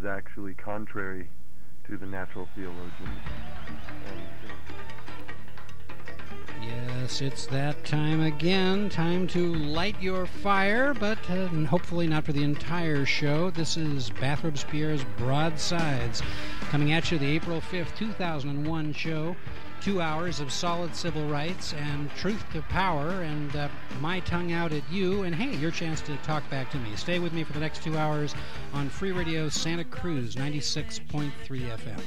is actually contrary to the natural theologians. Yes, it's that time again. Time to light your fire, but hopefully not for the entire show. This is Bath Robespierre's Broadsides, coming at you the April 5th, 2001 show. 2 hours of solid civil rights and truth to power and my tongue out at you. And hey, your chance to talk back to me. Stay with me for the next 2 hours on Free Radio Santa Cruz, 96.3 FM.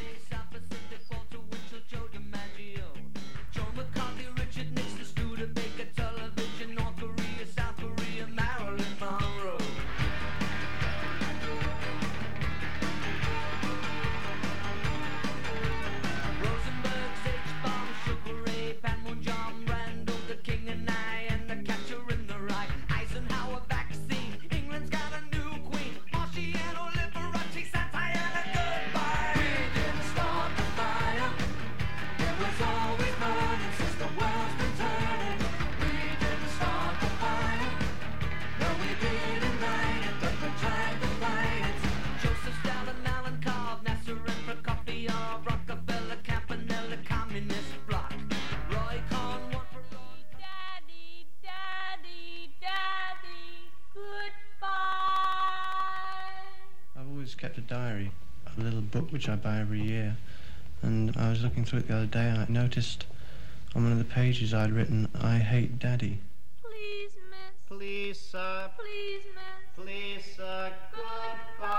Kept a diary, a little book which I buy every year, and I was looking through it the other day and I noticed on one of the pages I'd written, "I hate Daddy." Please, miss. Please, sir. Please, miss. Please, sir. Goodbye.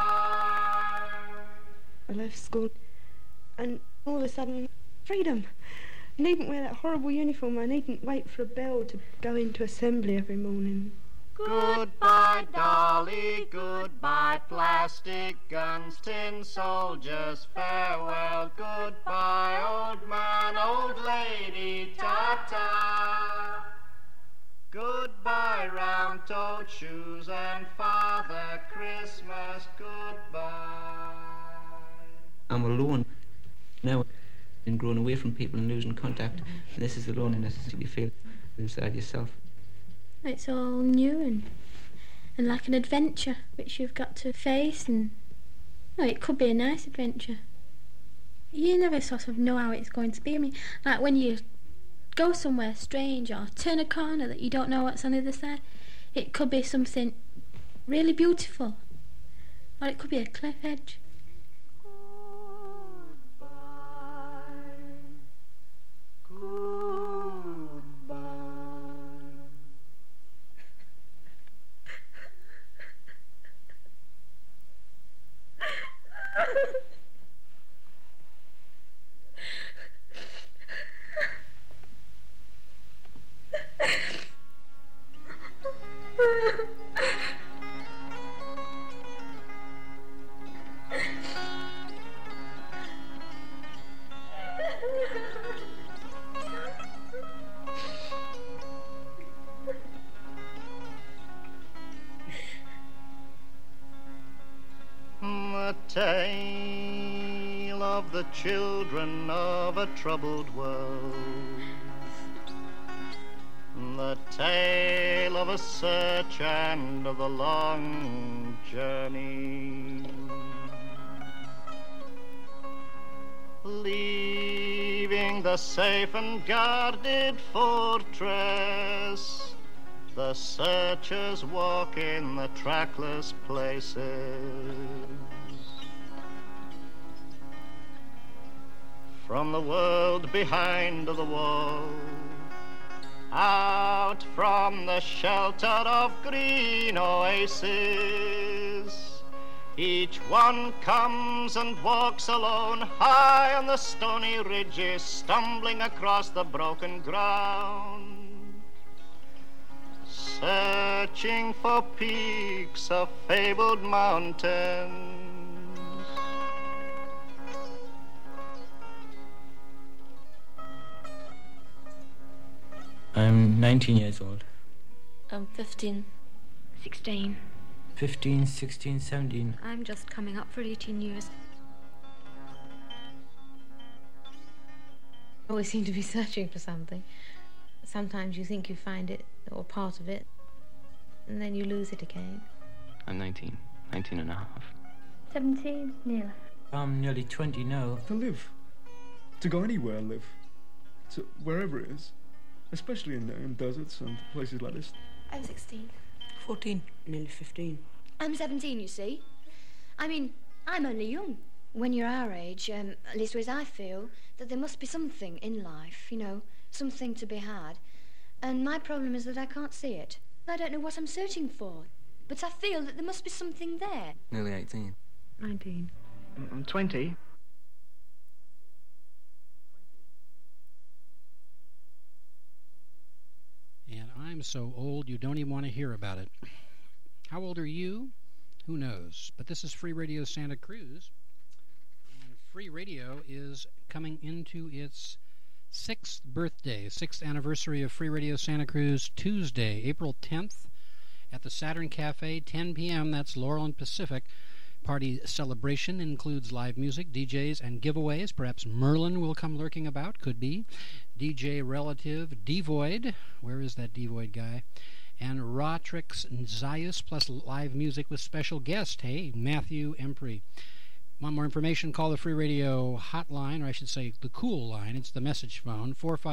I left school and all of a sudden, freedom. I needn't wear that horrible uniform. I needn't wait for a bell to go into assembly every morning. Goodbye, Dolly, goodbye, plastic guns, tin soldiers, farewell, goodbye, old man, old lady, ta-ta. Goodbye, round-toed shoes and Father Christmas, goodbye. I'm alone now, and growing away from people and losing contact, and this is the loneliness you feel inside yourself. It's all new and like an adventure which you've got to face, and it could be a nice adventure. You never sort of know how it's going to be. I mean, like when you go somewhere strange or turn a corner that you don't know what's on the other side, it could be something really beautiful, or it could be a cliff edge. The tale of the children of a troubled world, the tale of a search and of the long journey, leaving the safe and guarded fortress. The searchers walk in the trackless places. From the world behind the wall, out from the shelter of green oases, each one comes and walks alone high on the stony ridges, stumbling across the broken ground, searching for peaks of fabled mountains. I'm 19 years old. I'm 15. 16. 15, 16, 17. I'm just coming up for 18 years. I always seem to be searching for something. Sometimes you think you find it, or part of it, and then you lose it again. I'm 19 and a half. 17, nearly. I'm nearly 20 now. To live. To go anywhere, live. So wherever it is. Especially in deserts and places like this. I'm 16. 14. Nearly 15. I'm 17, you see. I mean, I'm only young. When you're our age, at least as I feel, that there must be something in life, you know, something to be had. And my problem is that I can't see it. I don't know what I'm searching for. But I feel that there must be something there. Nearly 18. 19. I'm 20. And I'm so old you don't even want to hear about it. How old are you? Who knows? But this is Free Radio Santa Cruz. And Free Radio is coming into its 6th birthday, 6th anniversary of Free Radio Santa Cruz, Tuesday, April 10th at the Saturn Cafe, 10 p.m. That's Laurel and Pacific. Party celebration includes live music, DJs, and giveaways. Perhaps Merlin will come lurking about. Could be. DJ relative Devoid. Where is that Devoid guy? And Ratrix Zaius, plus live music with special guest. Hey, Matthew Empry. Want more information? Call the Free Radio hotline, or I should say the cool line. It's the message phone,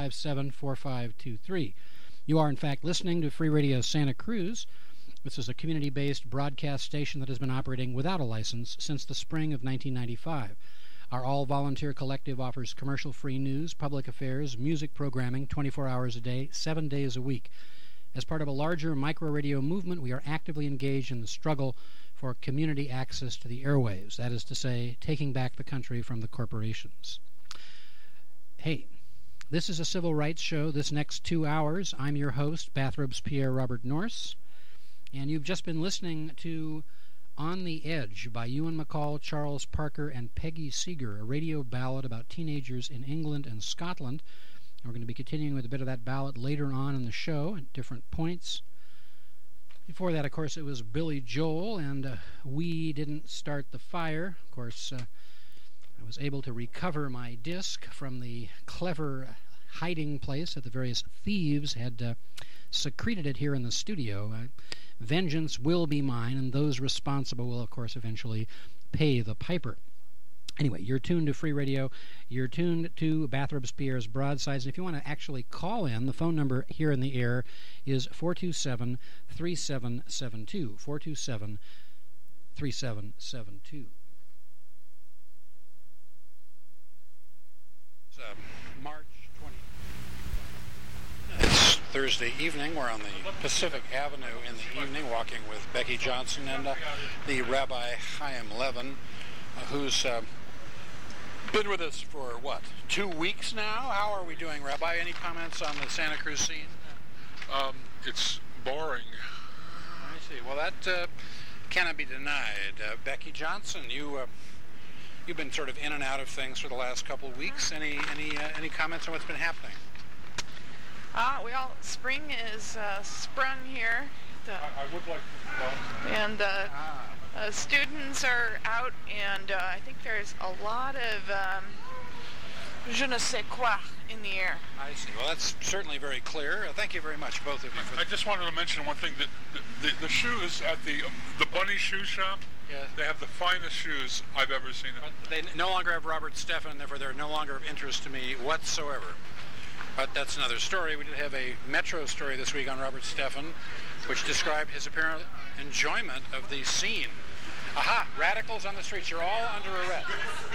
457-4523. You are, in fact, listening to Free Radio Santa Cruz. This is a community-based broadcast station that has been operating without a license since the spring of 1995. Our all-volunteer collective offers commercial-free news, public affairs, music programming 24 hours a day, 7 days a week. As part of a larger micro-radio movement, we are actively engaged in the struggle for community access to the airwaves. That is to say, taking back the country from the corporations. Hey, this is a civil rights show. This next 2 hours, I'm your host, Bathrobes Pierre Robert Norse. And you've just been listening to On the Edge by Ewan MacColl, Charles Parker, and Peggy Seeger, a radio ballad about teenagers in England and Scotland. And we're going to be continuing with a bit of that ballad later on in the show at different points. Before that, of course, it was Billy Joel, and We Didn't Start the Fire. Of course, I was able to recover my disc from the clever hiding place that the various thieves had secreted it here in the studio. Vengeance will be mine, and those responsible will, of course, eventually pay the piper. Anyway, you're tuned to Free Radio. You're tuned to Bathrobes Pierre's Broadsides. And if you want to actually call in, the phone number here in the air is 427-3772. 427-3772. It's March 20th. It's Thursday evening. We're on the Pacific Avenue in the evening, walking with Becky Johnson and the Rabbi Chaim Levin, who's been with us for, 2 weeks now? How are we doing, Rabbi? Any comments on the Santa Cruz scene? It's boring. I see. Well, that cannot be denied. Becky Johnson, you've been sort of in and out of things for the last couple of weeks. Any comments on what's been happening? Well, spring is sprung here. I would like to and students are out, and I think there's a lot of je ne sais quoi in the air. I see. Well, that's certainly very clear. Thank you very much, both of you. I just wanted to mention one thing. That the shoes at the Bunny Shoe Shop, yes, they have the finest shoes I've ever seen. But they no longer have Robert Stephan, and therefore they're no longer of interest to me whatsoever. But that's another story. We did have a Metro story this week on Robert Stephan, which described his apparent enjoyment of the scene. Aha! Radicals on the streets. You're all under arrest.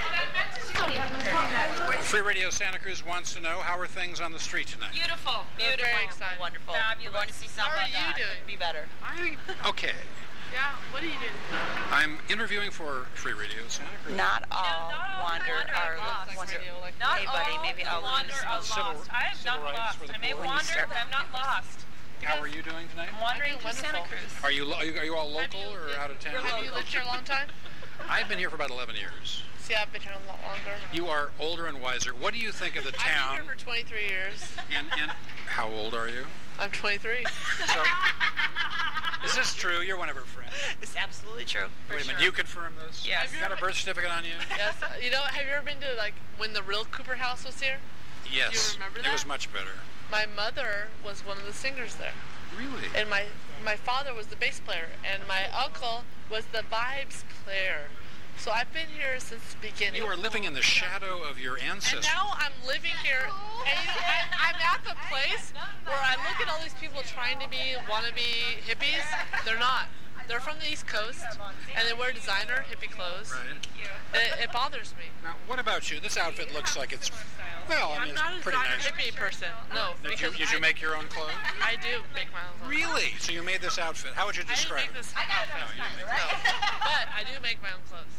Free Radio Santa Cruz wants to know, how are things on the street tonight? Beautiful. Beautiful. Very exciting. Wonderful. Fabulous. We're going to see something like that. How are you doing? Be better. Okay. Yeah, what are you doing? I'm interviewing for Free Radio Santa Cruz. Not all wander are lost. Not all maybe wander are lost. I am not lost. I may wander, but I'm not lost. How are you doing tonight? I'm wandering through Santa Cruz. Are you all local or out of town? Have you lived here a long time? I've been here for about 11 years. See, I've been here a lot longer. You are older and wiser. What do you think of the town? I've been here for 23 years. And how old are you? I'm 23. So, is this true? You're one of her friends. It's absolutely true. Wait a minute, you confirm this? Yes. You got a birth certificate on you? Yes. You know, have you ever been to, when the real Cooper House was here? Yes. Do you remember that? It was much better. My mother was one of the singers there. Really? And my father was the bass player, and my uncle was the vibes player. So I've been here since the beginning. You are living in the shadow of your ancestors. And now I'm living here, and I'm at the place where I look at all these people trying to be wannabe hippies. They're not. They're from the East Coast, and they wear designer hippie clothes. Right. It bothers me. Now, what about you? This outfit looks like it's, well, I mean, I'm not it's a pretty designer nice. hippie person. No. Did you make your own clothes? I do make my own clothes. Really? So you made this outfit. How would you describe I didn't make it? this outfit. No. But I do make my own clothes.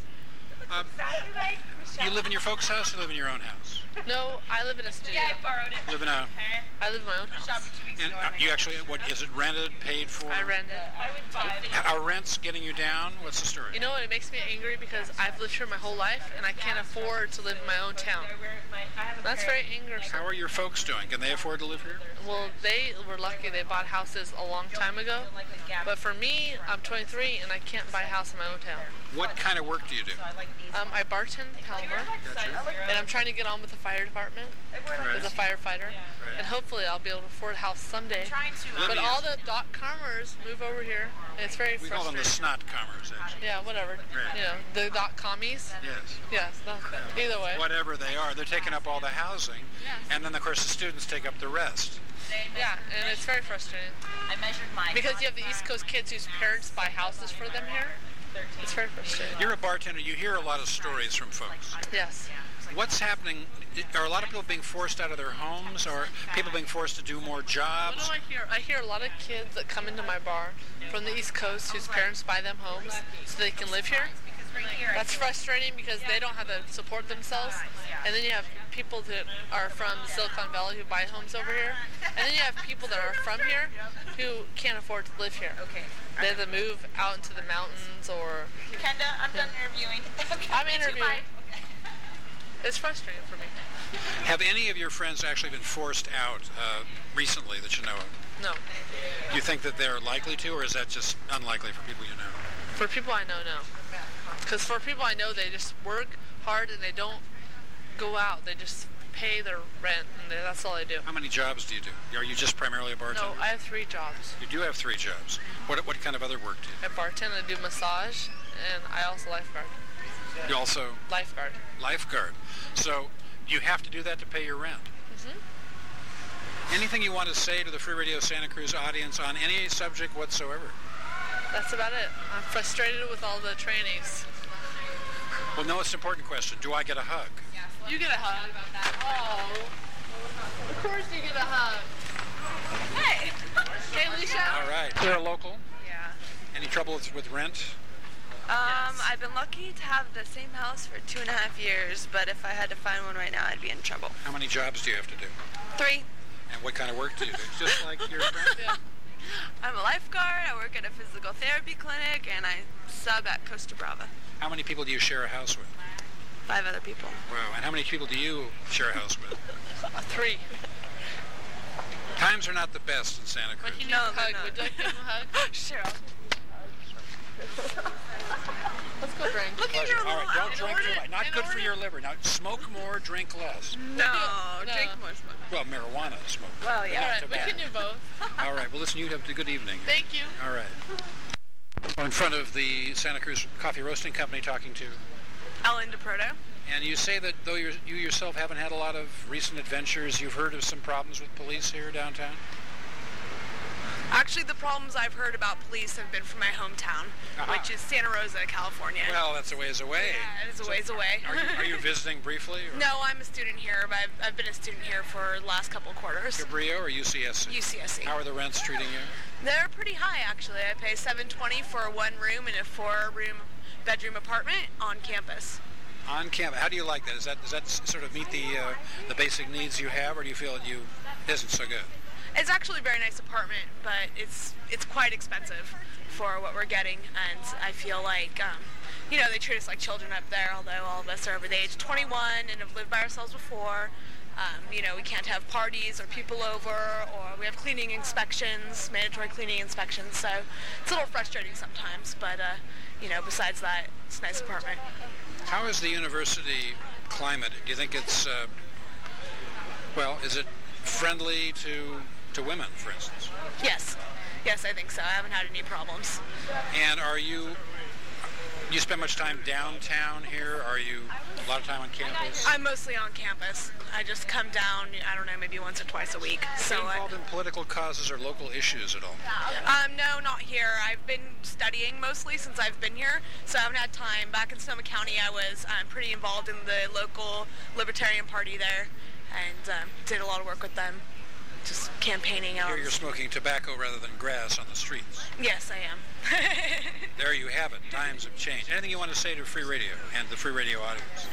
You live in your folks' house or live in your own house? No, I live in a studio. Yeah, I borrowed it. Live in a... I live in my own house. And you actually, what, is it rented, paid for? I rent it. Are rents getting you down? What's the story? You know what? It makes me angry because I've lived here my whole life and I can't afford to live in my own town. That's very angry. How are your folks doing? Can they afford to live here? Well, they were lucky. They bought houses a long time ago. But for me, I'm 23 and I can't buy a house in my own town. What kind of work do you do? I bartend Palmer, and I'm trying to get on with the fire department as a firefighter, and hopefully I'll be able to afford a house someday. But all the .comers move over here, and it's very We frustrating. call them the snot-comers, actually. Yeah, whatever. Right. You know, the .commies. Yes. Yes. Either way. Whatever they are, they're taking up all the housing, and then, of course, the students take up the rest. Yeah, and it's very frustrating. I measured mine. Because you have the East Coast kids whose parents buy houses for them here. It's very frustrating. You're a bartender. You hear a lot of stories from folks. Yes. What's happening? Are a lot of people being forced out of their homes, or people being forced to do more jobs? What do I hear? I hear a lot of kids that come into my bar from the East Coast whose parents buy them homes so they can live here. That's frustrating because they don't have to support themselves. And then you have people that are from Silicon Valley who buy homes over here. And then you have people that are from here who can't afford to live here. They have to move out into the mountains or... Kenda, I'm done interviewing. I'm interviewing. It's frustrating for me. Have any of your friends actually been forced out recently that you know of? No. Do you think that they're likely to, or is that just unlikely for people you know? For people I know, no. Because for people I know, they just work hard and they don't go out. They just pay their rent, and that's all they do. How many jobs do you do? Are you just primarily a bartender? No, I have 3 jobs. You do have 3 jobs. What kind of other work do you do? I bartend, I do massage, and I also lifeguard. You also... Lifeguard. Lifeguard. So you have to do that to pay your rent. Mm-hmm. Anything you want to say to the Free Radio Santa Cruz audience on any subject whatsoever? That's about it. I'm frustrated with all the trainees. Well, no, it's an important question. Do I get a hug? You get a hug. Oh. Of course you get a hug. Hey. Hey, Alicia. All right. You're a local? Yeah. Any trouble with rent? I've been lucky to have the same house for 2.5 years, but if I had to find one right now, I'd be in trouble. How many jobs do you have to do? 3. And what kind of work do you do? Just like your friend? Yeah. I'm a lifeguard, I work at a physical therapy clinic, and I sub at Costa Brava. How many people do you share a house with? 5 other people. Wow. And how many people do you share a house with? 3. Times are not the best in Santa Cruz. But you need a hug. Would you like to give him a hug? Sure. Let's go drink. Look at your All right, don't drink too much. Not in good for order- your liver. Now, smoke more, drink less. No, drink more smoke. Well, marijuana smoke. Well, yeah. All right, we tobacco. can do both. All right. Well, listen, you have a good evening. Thank you. All right. Well, in front of the Santa Cruz Coffee Roasting Company talking to... Ellen DeProto. And you say that though you yourself haven't had a lot of recent adventures, you've heard of some problems with police here downtown? Actually, the problems I've heard about police have been from my hometown, which is Santa Rosa, California. Well, that's a ways away. Yeah, it is a ways away. Are you visiting briefly? Or? No, I'm a student here, but I've been a student here for the last couple quarters. Cabrillo or UCSC? UCSC. How are the rents treating you? They're pretty high, actually. I pay $720 for 1 room in a 4-room bedroom apartment on campus. On campus. How do you like that? Does that sort of meet the basic needs you have, or do you feel it isn't so good? It's actually a very nice apartment, but it's quite expensive for what we're getting, and I feel like, they treat us like children up there, although all of us are over the age of 21 and have lived by ourselves before. We can't have parties or people over, or we have cleaning inspections, mandatory cleaning inspections, so it's a little frustrating sometimes, but, besides that, it's a nice apartment. How is the university climate? Do you think it's, is it friendly to women, for instance? Yes, I think so. I haven't had any problems. And are you You spend much time downtown here? Are you a lot of time on campus? I'm mostly on campus. I just come down, I don't know, maybe once or twice a week. So involved in political causes or local issues at all? No, not here. I've been studying mostly since I've been here, so I haven't had time. Back in Sonoma County, I was pretty involved in the local Libertarian Party there, and did a lot of work with them, just campaigning out. Here you're smoking tobacco rather than grass on the streets. Yes, I am. There you have it. Times have changed. Anything you want to say to Free Radio and the Free Radio audience?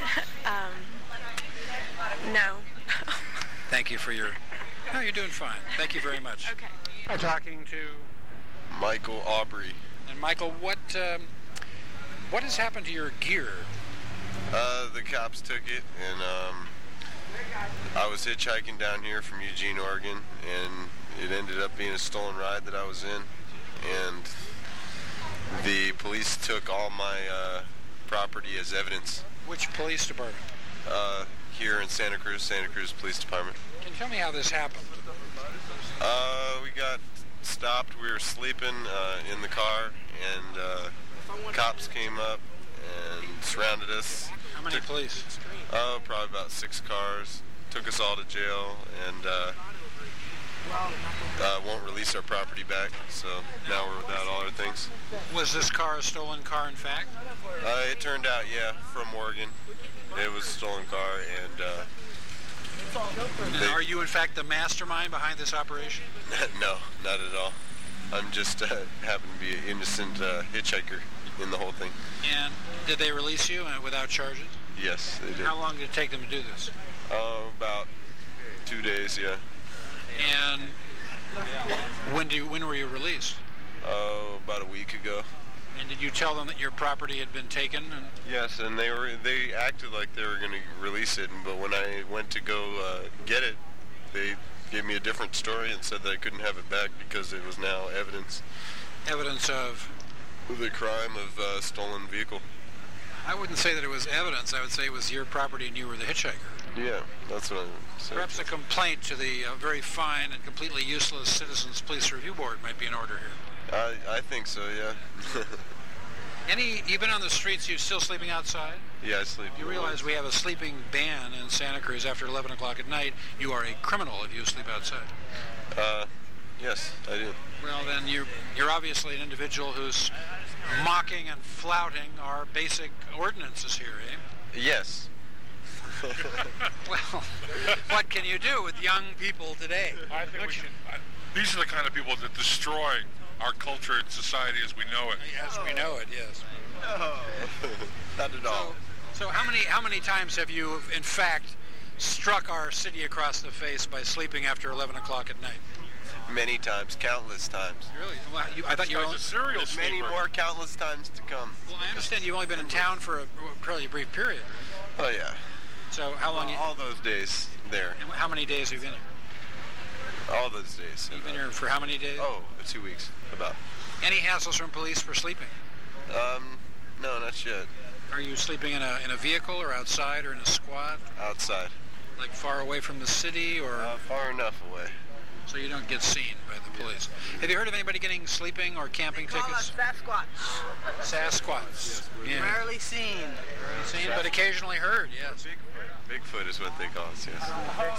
No. Thank you for your... No, you're doing fine. Thank you very much. Okay. I'm talking to... Michael Aubrey. And Michael, what has happened to your gear? The cops took it, and I was hitchhiking down here from Eugene, Oregon, and it ended up being a stolen ride that I was in, and the police took all my property as evidence. Which police department? Here in Santa Cruz Police Department. Can you tell me how this happened? We got stopped. We were sleeping in the car, and cops came up and surrounded us. How many police? Probably about 6 cars. Took us all to jail, and won't release our property back, so now we're without all our things. Was this car a stolen car, in fact? It turned out, yeah, from Oregon. It was a stolen car, and are you, in fact, the mastermind behind this operation? No, not at all. I'm just happen to be an innocent hitchhiker in the whole thing. And did they release you without charges? Yes, they did. How long did it take them to do this? About 2 days, yeah. And when were you released? About a week ago. And did you tell them that your property had been taken? Yes, and they acted like they were going to release it, but when I went to go get it, they gave me a different story and said that I couldn't have it back because it was now evidence. Evidence of? The crime of stolen vehicle. I wouldn't say that it was evidence. I would say it was your property and you were the hitchhiker. Yeah, that's what I would say. Perhaps a complaint to the very fine and completely useless Citizens Police Review Board might be in order here. I think so, yeah. You've been on the streets, you're still sleeping outside? Yeah, I sleep. You realize we have a sleeping ban in Santa Cruz after 11 o'clock at night. You are a criminal if you sleep outside. Yes, I do. Well, then you're obviously an individual who's mocking and flouting our basic ordinances here, eh? Yes. Well, what can you do with young people today? I think we should. These are the kind of people that destroy our culture and society as we know it. As we know it, yes. No, not at all. So how many times have you, in fact, struck our city across the face by sleeping after 11 o'clock at night? Many times, countless times. Really? Well, I thought you were a serial sleeper. Many more countless times to come. Well, I understand you've only been in town for a fairly brief period. Oh, yeah. So how long? All those days there. And how many days have you been here? All those days. You've been here for how many days? 2 weeks, about. Any hassles from police for sleeping? No, not yet. Are you sleeping in a vehicle or outside or in a squat? Outside. Like far away from the city or? Far enough away. So you don't get seen by the police. Have you heard of anybody getting sleeping or camping tickets? Sasquatch. Sasquatch. Yeah. Rarely seen. Rarely seen, but occasionally heard, yes. Bigfoot is what they call us, yes.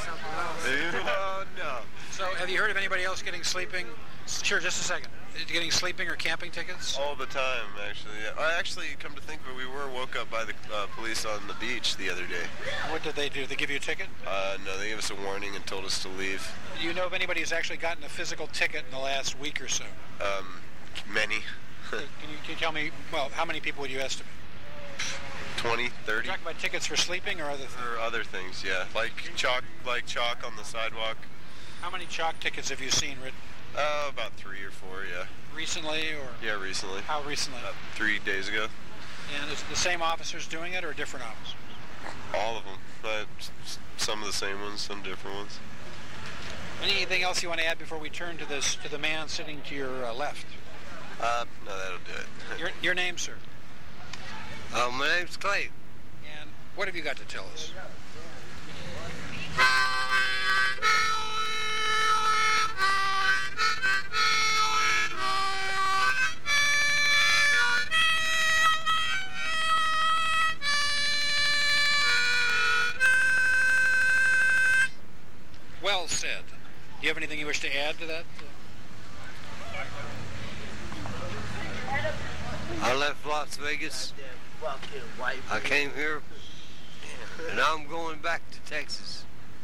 Oh, no. So have you heard of anybody else getting sleeping? Sure, just a second. Getting sleeping or camping tickets? All the time, actually. Yeah. I actually, come to think of it, we were woke up by the police on the beach the other day. What did they do? Did they give you a ticket? No, they gave us a warning and told us to leave. Do you know of anybody who's actually gotten a physical ticket in the last week or so? Many. Can you tell me, well, how many people would you estimate? 20, 30. You're talking about tickets for sleeping or other things? For other things, yeah. Like chalk on the sidewalk. How many chalk tickets have you seen written? About 3 or 4, yeah. Recently, or? Yeah, recently. How recently? 3 days ago. And is the same officers doing it, or different officers? All of them. Some of the same ones, some different ones. Anything else you want to add before we turn to the man sitting to your left? No, that'll do it. Your name, sir? My name's Clay. And what have you got to tell us? said. Do you have anything you wish to add to that? I left Las Vegas. I came here, and I'm going back to Texas.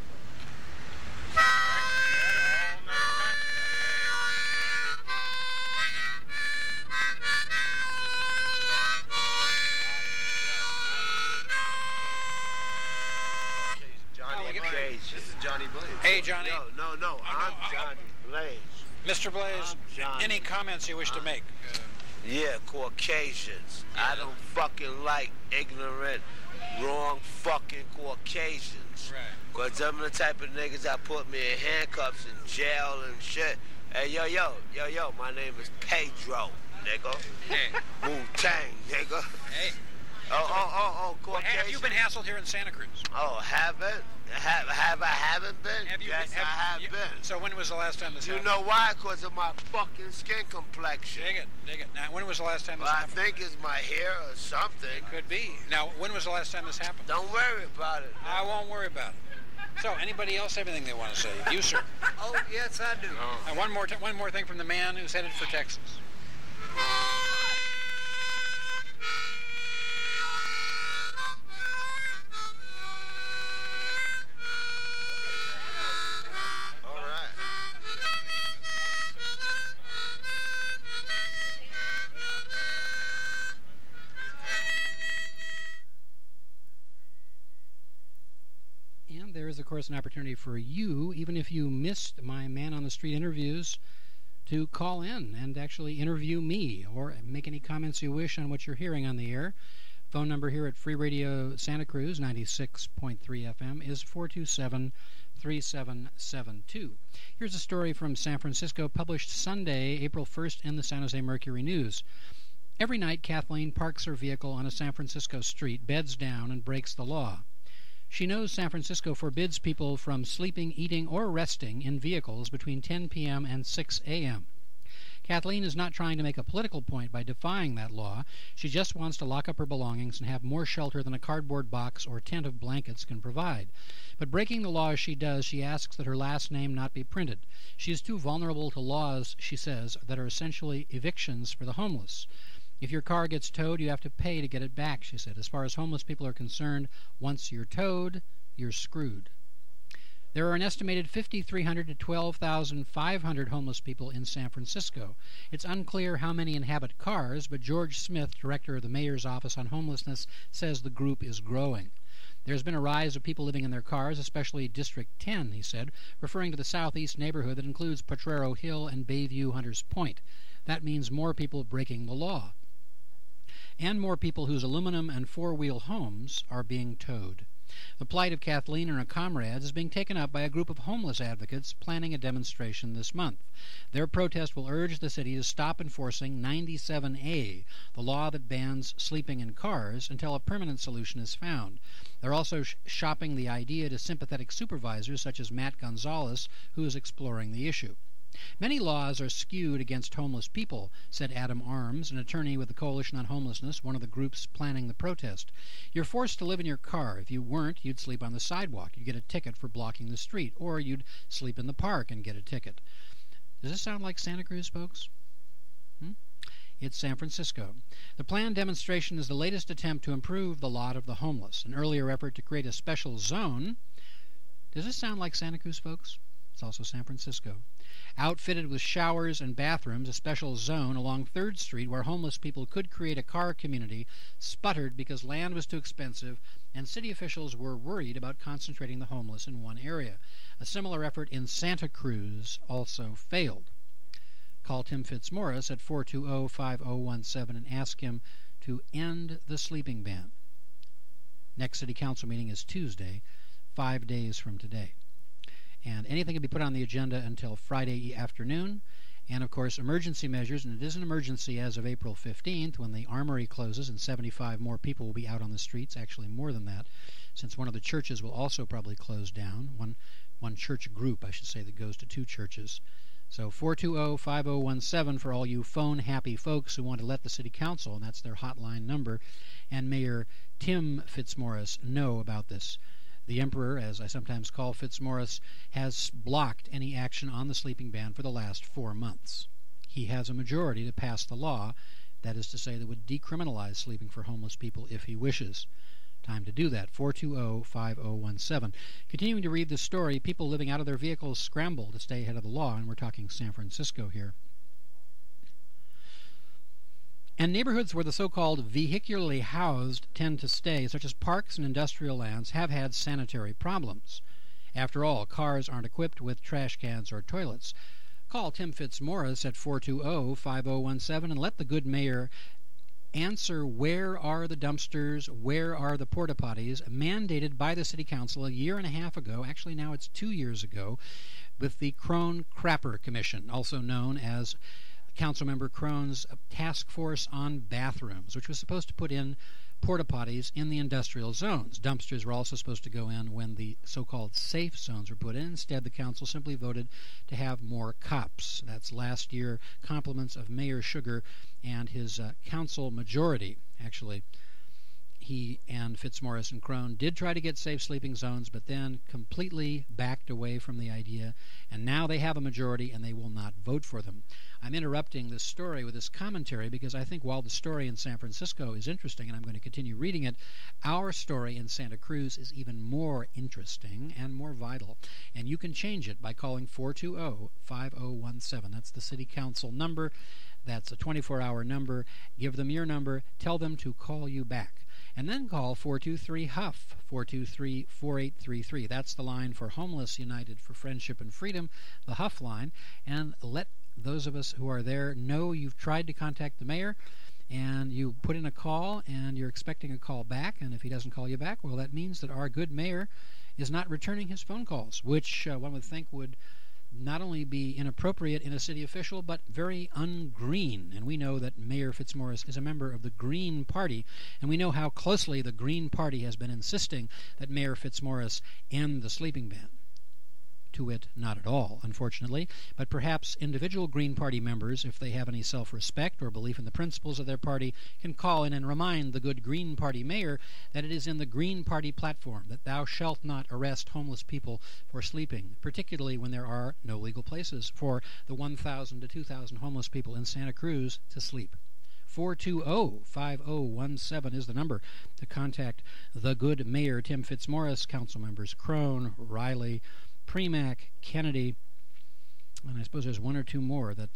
This is Johnny Blaze. Hey, Johnny. No, I'm Johnny Blaze. Mr. Blaze, any comments you wish to make? Yeah, Caucasians. I don't fucking like ignorant, wrong fucking Caucasians. Right. Because them the type of niggas that put me in handcuffs in jail and shit. Hey, yo, my name is Pedro, nigga. Hey. Wu-Tang, nigga. Hey. Oh, Caucasian. Have you been hassled here in Santa Cruz? Oh, haven't? Have I haven't been? Yes, I have been. So when was the last time this happened? You know why? Because of my fucking skin complexion. Dig it. Now, when was the last time this happened? I think it's my hair or something. It could be. Now, when was the last time this happened? Don't worry about it. I won't worry about it. So, anybody else have anything they want to say? You, sir. Oh, yes, I do. And one more thing from the man who's headed for Texas. There is, of course, an opportunity for you, even if you missed my man-on-the-street interviews, to call in and actually interview me or make any comments you wish on what you're hearing on the air. Phone number here at Free Radio Santa Cruz, 96.3 FM, is 427-3772. Here's a story from San Francisco, published Sunday, April 1st, in the San Jose Mercury News. Every night, Kathleen parks her vehicle on a San Francisco street, beds down, and breaks the law. She knows San Francisco forbids people from sleeping, eating, or resting in vehicles between 10 p.m. and 6 a.m. Kathleen is not trying to make a political point by defying that law. She just wants to lock up her belongings and have more shelter than a cardboard box or tent of blankets can provide. But breaking the law as she does, she asks that her last name not be printed. She is too vulnerable to laws, she says, that are essentially evictions for the homeless. If your car gets towed, you have to pay to get it back, she said. As far as homeless people are concerned, once you're towed, you're screwed. There are an estimated 5,300 to 12,500 homeless people in San Francisco. It's unclear how many inhabit cars, but George Smith, director of the Mayor's Office on Homelessness, says the group is growing. There's been a rise of people living in their cars, especially District 10, he said, referring to the southeast neighborhood that includes Potrero Hill and Bayview Hunters Point. That means more people breaking the law. And more people whose aluminum and four-wheel homes are being towed. The plight of Kathleen and her comrades is being taken up by a group of homeless advocates planning a demonstration this month. Their protest will urge the city to stop enforcing 97A, the law that bans sleeping in cars, until a permanent solution is found. They're also shopping the idea to sympathetic supervisors such as Matt Gonzalez, who is exploring the issue. Many laws are skewed against homeless people, said Adam Arms, an attorney with the Coalition on Homelessness, one of the groups planning the protest. You're forced to live in your car. If you weren't, you'd sleep on the sidewalk. You'd get a ticket for blocking the street, or you'd sleep in the park and get a ticket. Does this sound like Santa Cruz, folks? It's San Francisco. The planned demonstration is the latest attempt to improve the lot of the homeless, an earlier effort to create a special zone. Does this sound like Santa Cruz, folks? It's also San Francisco. Outfitted with showers and bathrooms, a special zone along 3rd Street where homeless people could create a car community sputtered because land was too expensive and city officials were worried about concentrating the homeless in one area. A similar effort in Santa Cruz also failed. Call Tim Fitzmaurice at 420-5017 and ask him to end the sleeping ban. Next City Council meeting is Tuesday, 5 days from today. And anything can be put on the agenda until Friday afternoon. And, of course, emergency measures, and it is an emergency as of April 15th when the Armory closes and 75 more people will be out on the streets, actually more than that, since one of the churches will also probably close down, one church group, I should say, that goes to 2 churches. So 420-5017 for all you phone-happy folks who want to let the City Council, and that's their hotline number, and Mayor Tim Fitzmaurice know about this. The Emperor, as I sometimes call Fitzmaurice, has blocked any action on the sleeping ban for the last 4 months. He has a majority to pass the law, that is to say, that would decriminalize sleeping for homeless people if he wishes. Time to do that. 420-5017. Continuing to read the story, people living out of their vehicles scramble to stay ahead of the law, and we're talking San Francisco here. And neighborhoods where the so-called vehicularly housed tend to stay, such as parks and industrial lands, have had sanitary problems. After all, cars aren't equipped with trash cans or toilets. Call Tim Fitzmaurice at 420-5017 and let the good mayor answer where are the dumpsters, where are the porta potties, mandated by the city council a year and a half ago, actually now it's 2 years ago, with the Crone-Crapper Commission, also known as Councilmember Crone's task force on bathrooms, which was supposed to put in porta potties in the industrial zones. Dumpsters were also supposed to go in when the so-called safe zones were put in. Instead, the council simply voted to have more cops. That's last year. Compliments of Mayor Sugar and his council majority. Actually, he and Fitzmaurice and Crone did try to get safe sleeping zones, but then completely backed away from the idea, and now they have a majority and they will not vote for them. I'm interrupting this story with this commentary because I think while the story in San Francisco is interesting, and I'm going to continue reading it, our story in Santa Cruz is even more interesting and more vital, and you can change it by calling 420-5017. That's the city council number. That's a 24-hour number. Give them your number. Tell them to call you back. And then call 423-HUFF, 423-4833. That's the line for Homeless United for Friendship and Freedom, the Huff line, and let those of us who are there know you've tried to contact the mayor, and you put in a call, and you're expecting a call back, and if he doesn't call you back, well, that means that our good mayor is not returning his phone calls, which one would think would not only be inappropriate in a city official, but very ungreen. And we know that Mayor Fitzmaurice is a member of the Green Party, and we know how closely the Green Party has been insisting that Mayor Fitzmaurice end the sleeping ban. To it, not at all, unfortunately, but perhaps individual Green Party members, if they have any self-respect or belief in the principles of their party, can call in and remind the good Green Party mayor that it is in the Green Party platform that thou shalt not arrest homeless people for sleeping, particularly when there are no legal places for the 1,000 to 2,000 homeless people in Santa Cruz to sleep. 420-5017 is the number to contact the good mayor, Tim Fitzmaurice, council members Crone, Riley, Premack, Kennedy, and I suppose there's one or two more that,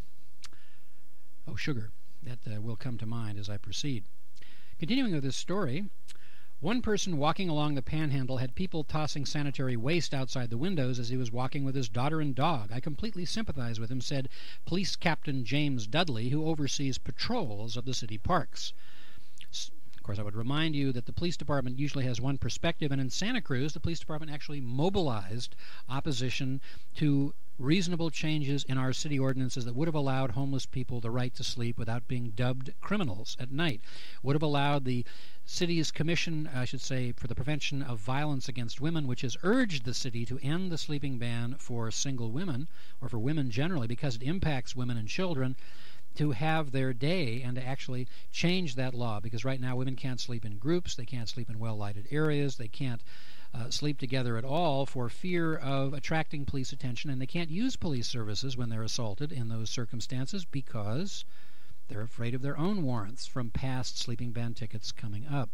Sugar, that will come to mind as I proceed. Continuing with this story, one person walking along the Panhandle had people tossing sanitary waste outside the windows as he was walking with his daughter and dog. I completely sympathize with him, said Police Captain James Dudley, who oversees patrols of the city parks. Of course, I would remind you that the police department usually has one perspective, and in Santa Cruz, the police department actually mobilized opposition to reasonable changes in our city ordinances that would have allowed homeless people the right to sleep without being dubbed criminals at night, would have allowed the city's commission, I should say, for the prevention of violence against women, which has urged the city to end the sleeping ban for single women, or for women generally, because it impacts women and children, to have their day and to actually change that law, because right now women can't sleep in groups, they can't sleep in well-lighted areas, they can't sleep together at all for fear of attracting police attention, and they can't use police services when they're assaulted in those circumstances because they're afraid of their own warrants from past sleeping ban tickets coming up.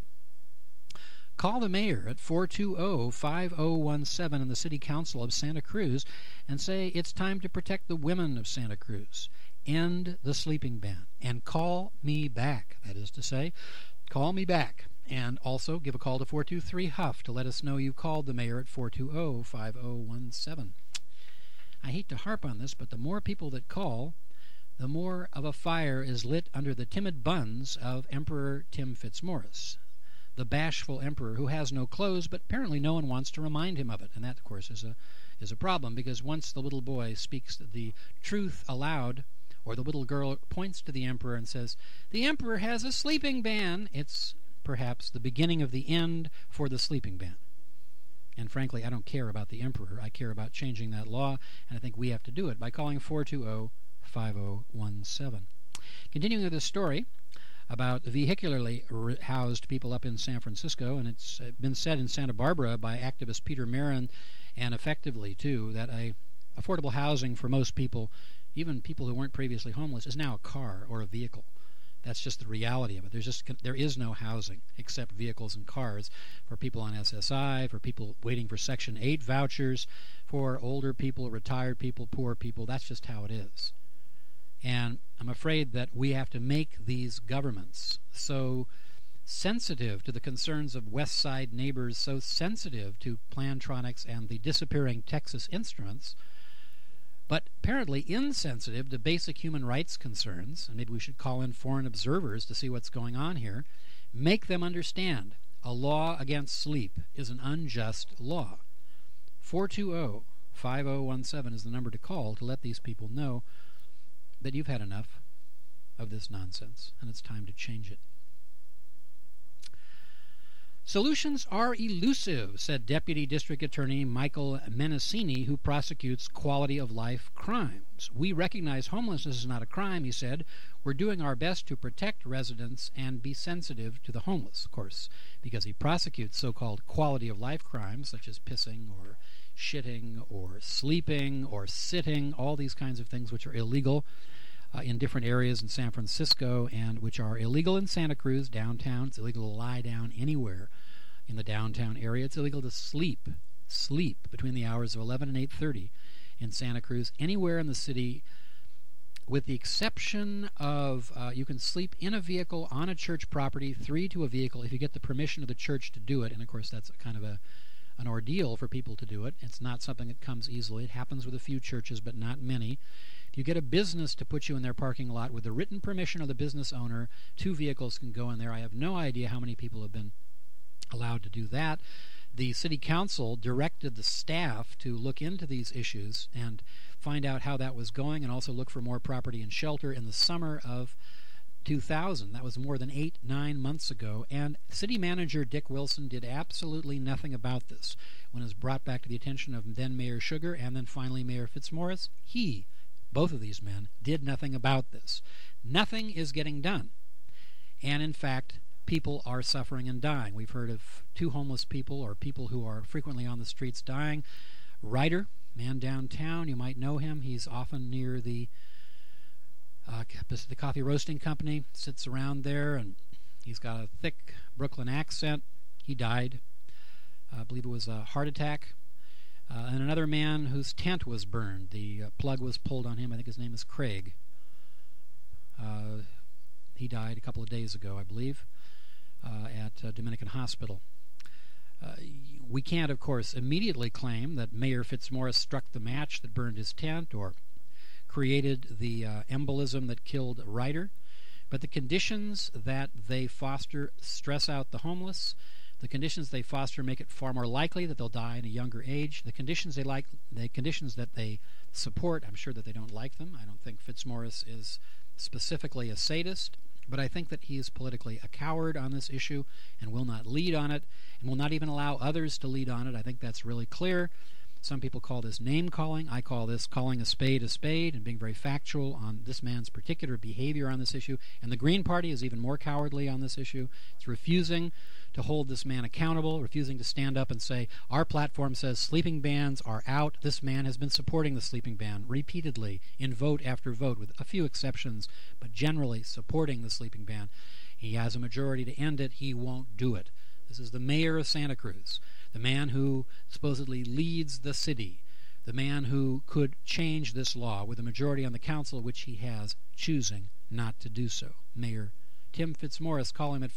Call the mayor at 420-5017 in the City Council of Santa Cruz and say it's time to protect the women of Santa Cruz. End the sleeping ban. And call me back. That is to say, call me back. And also give a call to 423-HUFF to let us know you called the mayor at 420-5017. I hate to harp on this, but the more people that call, the more of a fire is lit under the timid buns of Emperor Tim Fitzmaurice, the bashful emperor who has no clothes, but apparently no one wants to remind him of it. And that, of course, is a problem, because once the little boy speaks the truth aloud, or the little girl points to the emperor and says, "The emperor has a sleeping ban," it's perhaps the beginning of the end for the sleeping ban. And frankly, I don't care about the emperor. I care about changing that law, and I think we have to do it by calling 420-5017. Continuing with this story, about vehicularly housed people up in San Francisco, and it's been said in Santa Barbara by activist Peter Marin, and effectively too, that affordable housing for most people, even people who weren't previously homeless, is now a car or a vehicle. That's just the reality of it. There is no housing except vehicles and cars for people on SSI, for people waiting for Section 8 vouchers, for older people, retired people, poor people. That's just how it is. And I'm afraid that we have to make these governments so sensitive to the concerns of West Side neighbors, so sensitive to Plantronics and the disappearing Texas Instruments, but apparently insensitive to basic human rights concerns, and maybe we should call in foreign observers to see what's going on here, make them understand a law against sleep is an unjust law. 420-5017 is the number to call to let these people know that you've had enough of this nonsense, and it's time to change it. Solutions are elusive, said Deputy District Attorney Michael Menacini, who prosecutes quality-of-life crimes. We recognize homelessness is not a crime, he said. We're doing our best to protect residents and be sensitive to the homeless, of course, because he prosecutes so-called quality-of-life crimes, such as pissing or shitting or sleeping or sitting, all these kinds of things which are illegal in different areas in San Francisco and which are illegal in Santa Cruz, downtown. It's illegal to lie down anywhere in the downtown area. It's illegal to sleep between the hours of 11 and 8:30 in Santa Cruz, anywhere in the city, with the exception of you can sleep in a vehicle on a church property, 3 to a vehicle, if you get the permission of the church to do it. And of course that's kind of an ordeal for people to do it. It's not something that comes easily. It happens with a few churches, but not many. If you get a business to put you in their parking lot with the written permission of the business owner, 2 vehicles can go in there. I have no idea how many people have been allowed to do that. The city council directed the staff to look into these issues and find out how that was going, and also look for more property and shelter in the summer of 2000. That was more than 8-9 months ago, and city manager Dick Wilson did absolutely nothing about this. When it was brought back to the attention of then Mayor Sugar and then finally Mayor Fitzmaurice, both of these men, did nothing about this. Nothing is getting done. And in fact, people are suffering and dying. We've heard of 2 homeless people, or people who are frequently on the streets, dying. Ryder, man downtown, you might know him. He's often near the coffee roasting company, sits around there, and he's got a thick Brooklyn accent. He died. I believe it was a heart attack. And another man whose tent was burned. The plug was pulled on him. I think his name is Craig. He died a couple of days ago, I believe, at Dominican Hospital. We can't, of course, immediately claim that Mayor Fitzmaurice struck the match that burned his tent or created the embolism that killed Ryder, but the conditions that they foster stress out the homeless. The conditions they foster make it far more likely that they'll die in a younger age. The conditions that they support, I'm sure that they don't like them. I don't think Fitzmaurice is specifically a sadist, but I think that he is politically a coward on this issue and will not lead on it, and will not even allow others to lead on it. I think that's really clear. Some people call this name-calling. I call this calling a spade and being very factual on this man's particular behavior on this issue. And the Green Party is even more cowardly on this issue. It's refusing to hold this man accountable, refusing to stand up and say, our platform says sleeping bans are out. This man has been supporting the sleeping ban repeatedly in vote after vote, with a few exceptions, but generally supporting the sleeping ban. He has a majority to end it. He won't do it. This is the mayor of Santa Cruz, the man who supposedly leads the city, the man who could change this law with a majority on the council, which he has, choosing not to do so. Mayor Tim Fitzmaurice. Call him at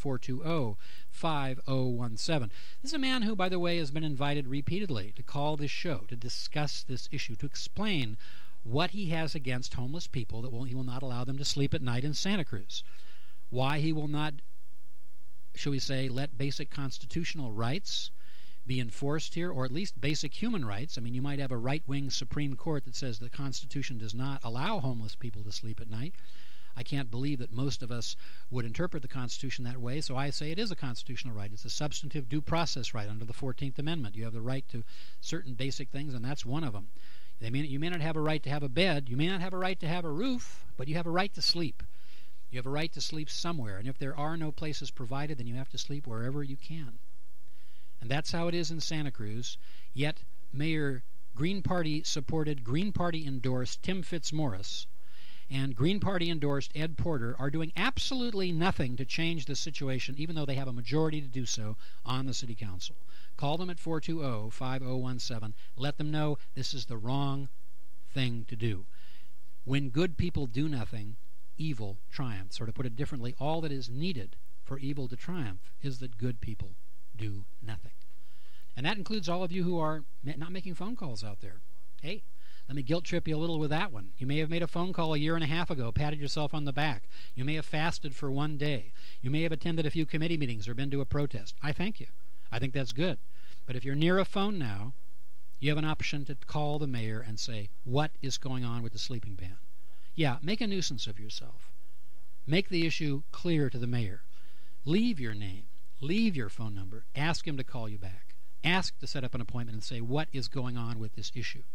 420-5017. This is a man who, by the way, has been invited repeatedly to call this show, to discuss this issue, to explain what he has against homeless people, that he will not allow them to sleep at night in Santa Cruz, why he will not, shall we say, let basic constitutional rights be enforced here, or at least basic human rights. I mean, you might have a right-wing Supreme Court that says the Constitution does not allow homeless people to sleep at night. I can't believe that most of us would interpret the Constitution that way, so I say it is a constitutional right. It's a substantive due process right under the 14th Amendment. You have the right to certain basic things, and that's one of them. You may not have a right to have a bed, you may not have a right to have a roof, but you have a right to sleep. You have a right to sleep somewhere, and if there are no places provided, then you have to sleep wherever you can. And that's how it is in Santa Cruz. Yet Mayor Green Party supported, Green Party endorsed Tim Fitzmaurice, and Green Party endorsed Ed Porter are doing absolutely nothing to change the situation, even though they have a majority to do so on the City Council. Call them at 420-5017. Let them know this is the wrong thing to do. When good people do nothing, evil triumphs. Or to put it differently, all that is needed for evil to triumph is that good people do nothing. And that includes all of you who are not making phone calls out there. Hey, let me guilt trip you a little with that one. You may have made a phone call a year and a half ago, patted yourself on the back. You may have fasted for one day. You may have attended a few committee meetings or been to a protest. I thank you. I think that's good. But if you're near a phone now, you have an option to call the mayor and say, what is going on with the sleeping ban? Yeah, make a nuisance of yourself. Make the issue clear to the mayor. Leave your name. Leave your phone number. Ask him to call you back. Ask to set up an appointment and say, what is going on with this issue?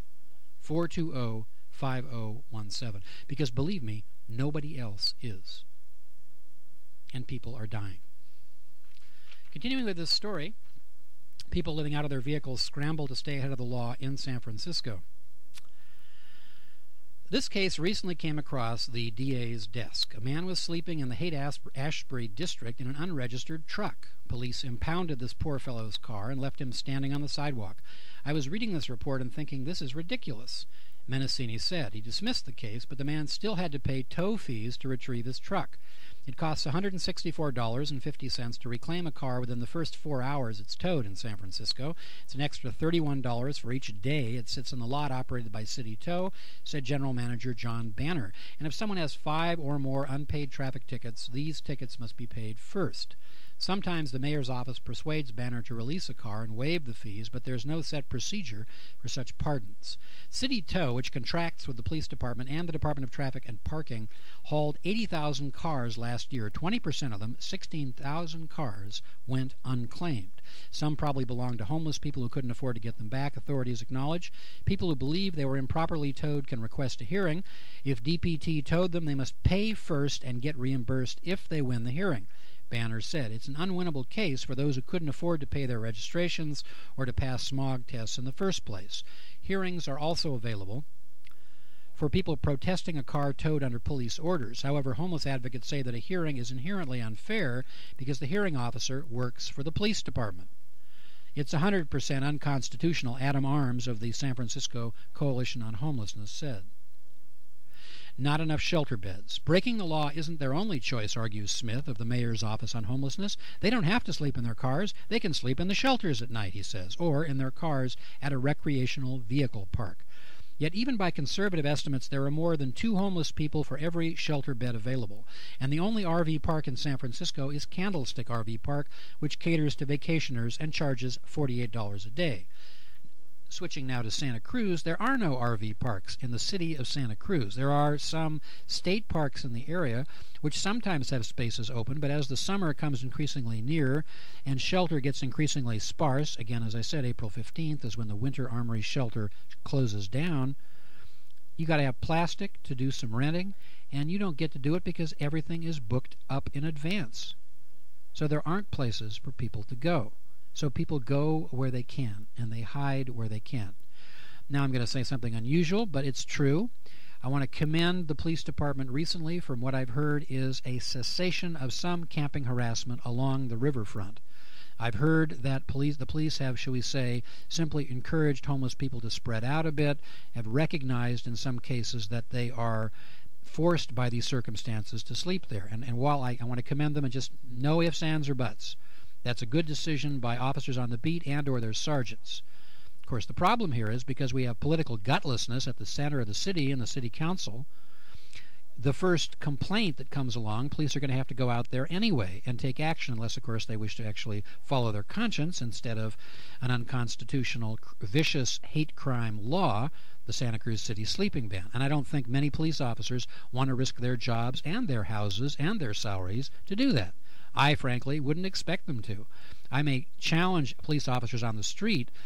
420-5017. Because believe me, nobody else is. And people are dying. Continuing with this story, people living out of their vehicles scramble to stay ahead of the law in San Francisco. This case recently came across the DA's desk. A man was sleeping in the Haight-Ashbury district in an unregistered truck. Police impounded this poor fellow's car and left him standing on the sidewalk. I was reading this report and thinking, this is ridiculous. Menacini said. He dismissed the case, but the man still had to pay tow fees to retrieve his truck. It costs $164.50 to reclaim a car within the first 4 hours it's towed in San Francisco. It's an extra $31 for each day it sits in the lot operated by City Tow, said General Manager John Banner. And if someone has 5 or more unpaid traffic tickets, these tickets must be paid first. Sometimes the mayor's office persuades Banner to release a car and waive the fees, but there's no set procedure for such pardons. City Tow, which contracts with the police department and the Department of Traffic and Parking, hauled 80,000 cars last year. 20% of them, 16,000 cars, went unclaimed. Some probably belonged to homeless people who couldn't afford to get them back, authorities acknowledge. People who believe they were improperly towed can request a hearing. If DPT towed them, they must pay first and get reimbursed if they win the hearing. Banner said it's an unwinnable case for those who couldn't afford to pay their registrations or to pass smog tests in the first place. Hearings are also available for people protesting a car towed under police orders. However, homeless advocates say that a hearing is inherently unfair because the hearing officer works for the police department. It's 100% unconstitutional, Adam Arms of the San Francisco Coalition on Homelessness said. Not enough shelter beds. Breaking the law isn't their only choice, argues Smith of the mayor's office on homelessness. They don't have to sleep in their cars. They can sleep in the shelters at night, he says, or in their cars at a recreational vehicle park. Yet even by conservative estimates, there are more than 2 homeless people for every shelter bed available. And the only RV park in San Francisco is Candlestick RV Park, which caters to vacationers and charges $48 a day. Switching now to Santa Cruz, there are no RV parks in the city of Santa Cruz. There are some state parks in the area which sometimes have spaces open, but as the summer comes increasingly near and shelter gets increasingly sparse, again, as I said, April 15th is when the Winter Armory shelter closes down, you got to have plastic to do some renting, and you don't get to do it because everything is booked up in advance. So there aren't places for people to go. So people go where they can, and they hide where they can. Now I'm going to say something unusual, but it's true. I want to commend the police department recently from what I've heard is a cessation of some camping harassment along the riverfront. I've heard that the police have, shall we say, simply encouraged homeless people to spread out a bit, have recognized in some cases that they are forced by these circumstances to sleep there. And while I want to commend them and just no ifs, ands, or buts, that's a good decision by officers on the beat and or their sergeants. Of course, the problem here is because we have political gutlessness at the center of the city and the city council, the first complaint that comes along, police are going to have to go out there anyway and take action unless, of course, they wish to actually follow their conscience instead of an unconstitutional, vicious hate crime law, the Santa Cruz City sleeping ban. And I don't think many police officers want to risk their jobs and their houses and their salaries to do that. I, frankly, wouldn't expect them to. I may challenge police officers on the street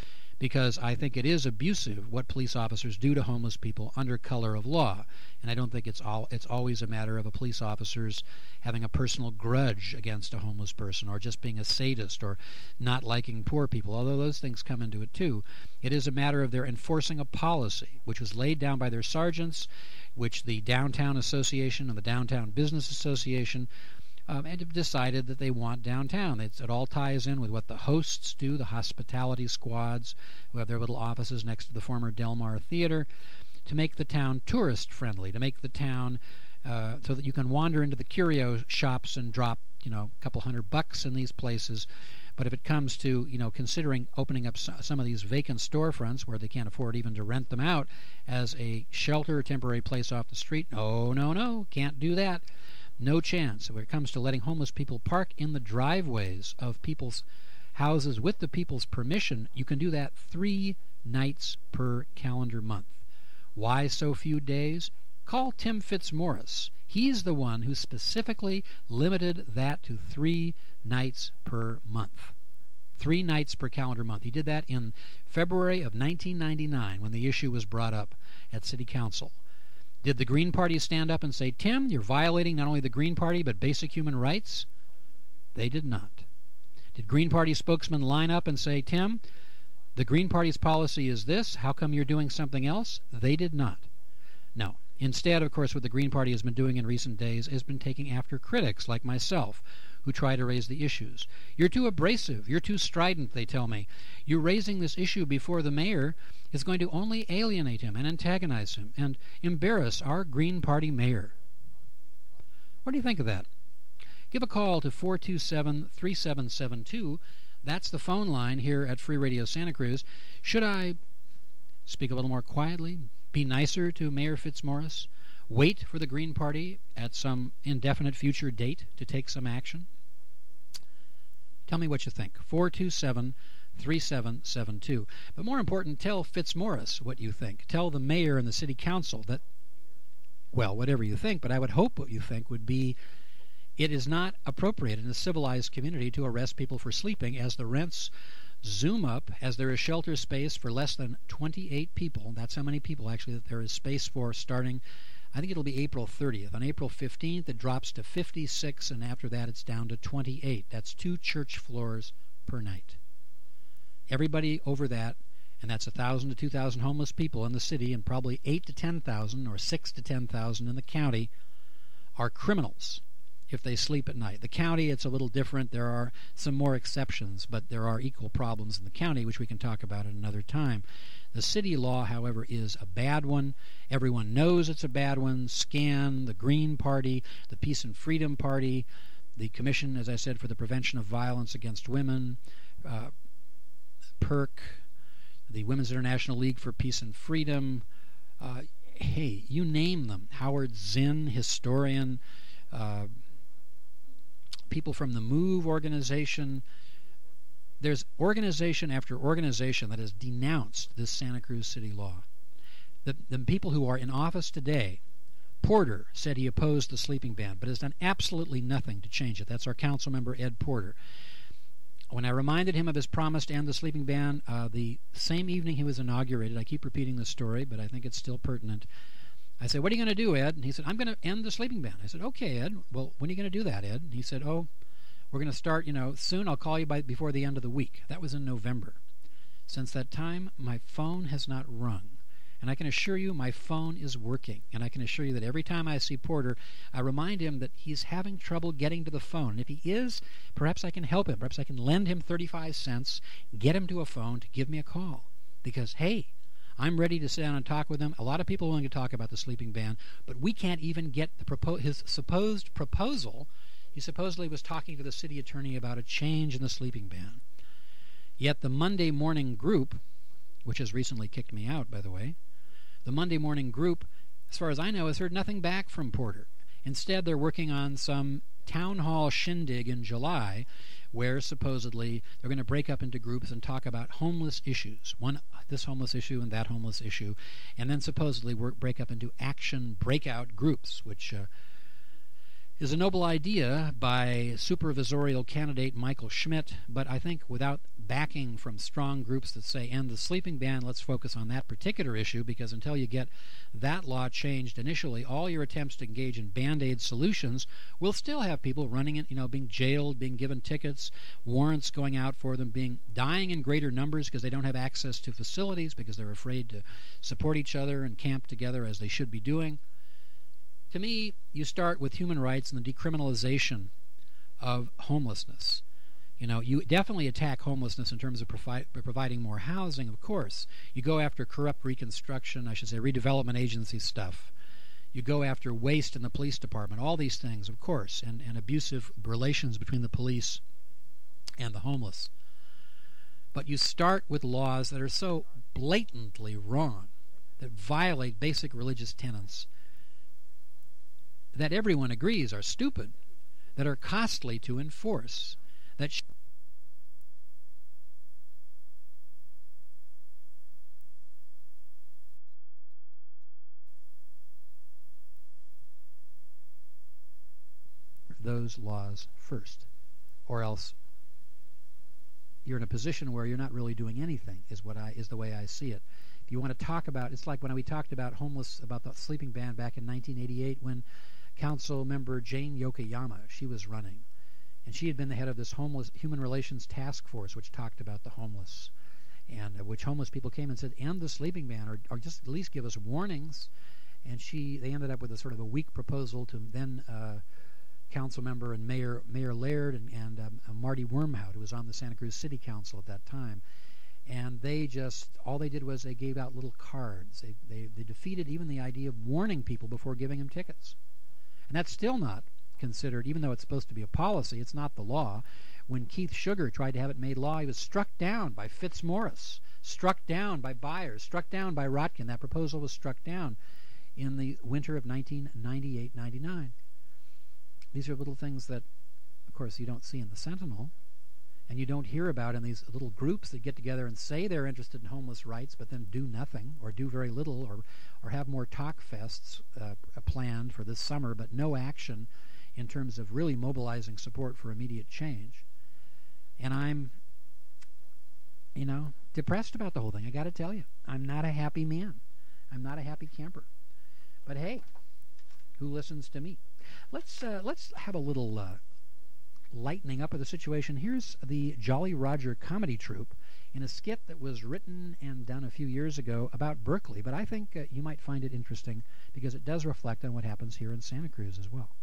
because I think it is abusive what police officers do to homeless people under color of law. And I don't think it's always a matter of a police officer's having a personal grudge against a homeless person or just being a sadist or not liking poor people, although those things come into it too. It is a matter of their enforcing a policy which was laid down by their sergeants, which the Downtown Association and the Downtown Business Association and have decided that they want downtown. It all ties in with what the hosts do, the hospitality squads, who have their little offices next to the former Del Mar Theater, to make the town tourist-friendly, to make the town so that you can wander into the curio shops and drop, a couple $100 in these places. But if it comes to, considering opening up some of these vacant storefronts where they can't afford even to rent them out as a shelter or temporary place off the street, no, can't do that. No chance. When it comes to letting homeless people park in the driveways of people's houses with the people's permission, you can do that 3 nights per calendar month. Why so few days? Call Tim Fitzmaurice. He's the one who specifically limited that to 3 nights per month. 3 nights per calendar month. He did that in February of 1999 when the issue was brought up at City Council. Did the Green Party stand up and say, Tim, you're violating not only the Green Party but basic human rights? They did not. Did Green Party spokesmen line up and say, Tim, the Green Party's policy is this, how come you're doing something else? They did not. No. Instead, of course, what the Green Party has been doing in recent days has been taking after critics like myself who try to raise the issues. You're too abrasive. You're too strident, they tell me. You raising this issue before the mayor is going to only alienate him and antagonize him and embarrass our Green Party mayor. What do you think of that? Give a call to 427-3772. That's the phone line here at Free Radio Santa Cruz. Should I speak a little more quietly, be nicer to Mayor Fitzmaurice, wait for the Green Party at some indefinite future date to take some action? Tell me what you think. 427-3772. But more important, tell Fitzmaurice what you think. Tell the mayor and the city council that, well, whatever you think, but I would hope what you think would be it is not appropriate in a civilized community to arrest people for sleeping as the rents zoom up, as there is shelter space for less than 28 people. That's how many people actually that there is space for starting, I think it'll be April 30th. On April 15th, it drops to 56, and after that it's down to 28. That's 2 church floors per night. Everybody over that, and that's 1,000 to 2,000 homeless people in the city, and probably 8 to 10,000 or 6 to 10,000 in the county, are criminals if they sleep at night. The county, it's a little different. There are some more exceptions, but there are equal problems in the county, which we can talk about at another time. The city law, however, is a bad one. Everyone knows it's a bad one. SCAN, the Green Party, the Peace and Freedom Party, the Commission, as I said, for the Prevention of Violence Against Women, PERC, the Women's International League for Peace and Freedom, hey, you name them. Howard Zinn, historian, people from the MOVE organization. There's organization after organization that has denounced this Santa Cruz city law. The people who are in office today, Porter said he opposed the sleeping ban, but has done absolutely nothing to change it. That's our council member, Ed Porter. When I reminded him of his promise to end the sleeping ban, the same evening he was inaugurated, I keep repeating this story, but I think it's still pertinent, I said, what are you going to do, Ed? And he said, I'm going to end the sleeping ban. I said, okay, Ed. Well, when are you going to do that, Ed? And he said, we're going to start, soon. I'll call you before the end of the week. That was in November. Since that time, my phone has not rung. And I can assure you my phone is working. And I can assure you that every time I see Porter, I remind him that he's having trouble getting to the phone. And if he is, perhaps I can help him. Perhaps I can lend him 35 cents, get him to a phone to give me a call. Because, hey, I'm ready to sit down and talk with him. A lot of people are willing to talk about the sleeping ban, but we can't even get his supposed proposal. He supposedly was talking to the city attorney about a change in the sleeping ban. Yet the Monday Morning Group, which has recently kicked me out, by the way, the Monday Morning Group, as far as I know, has heard nothing back from Porter. Instead, they're working on some town hall shindig in July where supposedly they're going to break up into groups and talk about homeless issues, this homeless issue and that homeless issue, and then supposedly break up into action breakout groups, which is a noble idea by supervisorial candidate Michael Schmidt, but I think without backing from strong groups that say end the sleeping ban, let's focus on that particular issue, because until you get that law changed initially, all your attempts to engage in Band-Aid solutions will still have people running it, being jailed, being given tickets, warrants going out for them, dying in greater numbers because they don't have access to facilities because they're afraid to support each other and camp together as they should be doing. To me, you start with human rights and the decriminalization of homelessness. You definitely attack homelessness in terms of providing more housing, of course. You go after corrupt redevelopment agency stuff. You go after waste in the police department, all these things, of course, and abusive relations between the police and the homeless. But you start with laws that are so blatantly wrong, that violate basic religious tenets, that everyone agrees are stupid, that are costly to enforce, that those laws first, or else you're in a position where you're not really doing anything, is the way I see it. If you want to talk about, it's like when we talked about the sleeping ban back in 1988 when Council member Jane Yokoyama, she was running, and she had been the head of this homeless human relations task force which talked about the homeless, and which homeless people came and said, end the sleeping ban, or just at least give us warnings. And they ended up with a sort of a weak proposal to then council member and Mayor Laird and Marty Wormhout, who was on the Santa Cruz City Council at that time. And all they did was they gave out little cards. They defeated even the idea of warning people before giving them tickets. And that's still not considered, even though it's supposed to be a policy, it's not the law. When Keith Sugar tried to have it made law, he was struck down by Fitzmaurice, struck down by Byers, struck down by Rotkin. That proposal was struck down in the winter of 1998-99. These are little things that, of course, you don't see in the Sentinel, and you don't hear about in these little groups that get together and say they're interested in homeless rights, but then do nothing, or do very little, or have more talk fests planned for this summer, but no action in terms of really mobilizing support for immediate change. And I'm, depressed about the whole thing. I got to tell you, I'm not a happy man. I'm not a happy camper. But hey, who listens to me? Let's have a little lightening up of the situation. Here's the Jolly Roger comedy troupe in a skit that was written and done a few years ago about Berkeley, but I think you might find it interesting because it does reflect on what happens here in Santa Cruz as well.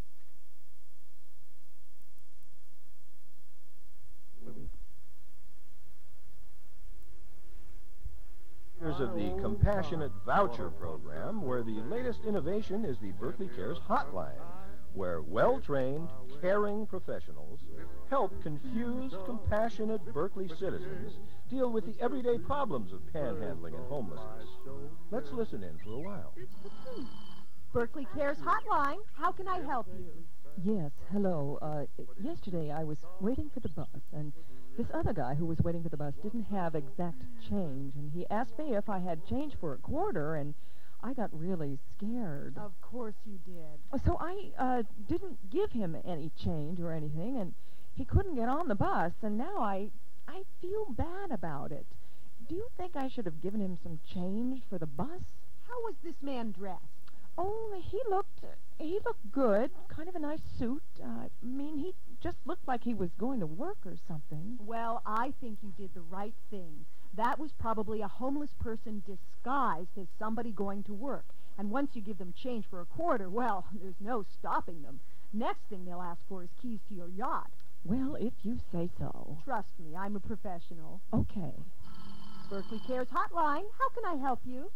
Of the Compassionate Voucher Program, where the latest innovation is the Berkeley Cares Hotline, where well-trained, caring professionals help confused, compassionate Berkeley citizens deal with the everyday problems of panhandling and homelessness. Let's listen in for a while. Berkeley Cares Hotline, how can I help you? Yes, hello. Yesterday I was waiting for the bus, and this other guy who was waiting for the bus didn't have exact change, and he asked me if I had change for a quarter, and I got really scared. Of course you did. So I didn't give him any change or anything, and he couldn't get on the bus, and now I feel bad about it. Do you think I should have given him some change for the bus? How was this man dressed? Oh, he looked good, kind of a nice suit. He just looked like he was going to work or something. Well, I think you did the right thing. That was probably a homeless person disguised as somebody going to work. And once you give them change for a quarter, well, there's no stopping them. Next thing they'll ask for is keys to your yacht. Well, if you say so. Trust me, I'm a professional. Okay. Berkeley Cares Hotline, how can I help you?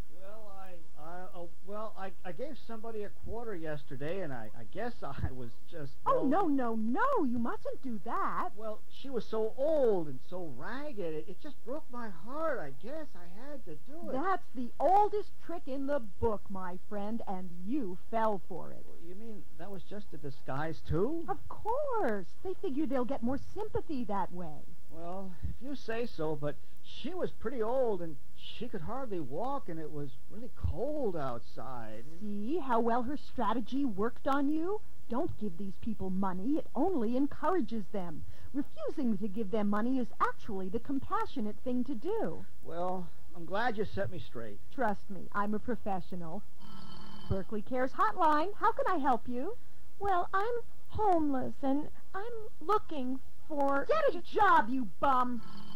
Well, I gave somebody a quarter yesterday, and I guess I was just... Oh, no, you mustn't do that. Well, she was so old and so ragged, it just broke my heart. I guess I had to do it. That's the oldest trick in the book, my friend, and you fell for it. Well, you mean that was just a disguise, too? Of course. They figure they'll get more sympathy that way. Well, if you say so, but she was pretty old, and she could hardly walk, and it was really cold outside. See how well her strategy worked on you? don't give these people money. It only encourages them. Refusing to give them money is actually the compassionate thing to do. Well, I'm glad you set me straight. Trust me, I'm a professional. Berkeley Cares Hotline, how can I help you? Well, I'm homeless, and I'm looking for... Get a job, you bum!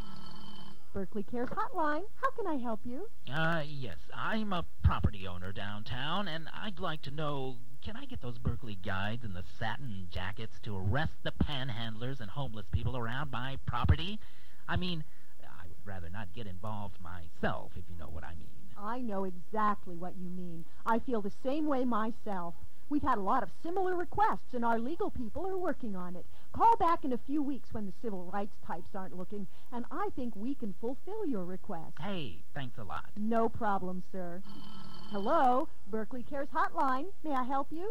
Berkeley Cares Hotline, how can I help you? Yes, I'm a property owner downtown, and I'd like to know, can I get those Berkeley guides in the satin jackets to arrest the panhandlers and homeless people around my property? I mean, I would rather not get involved myself, if you know what I mean. I know exactly what you mean. I feel the same way myself. We've had a lot of similar requests, and our legal people are working on it. Call back in a few weeks when the civil rights types aren't looking, and I think we can fulfill your request. Hey, thanks a lot. No problem, sir. Hello, Berkeley Cares Hotline. May I help you?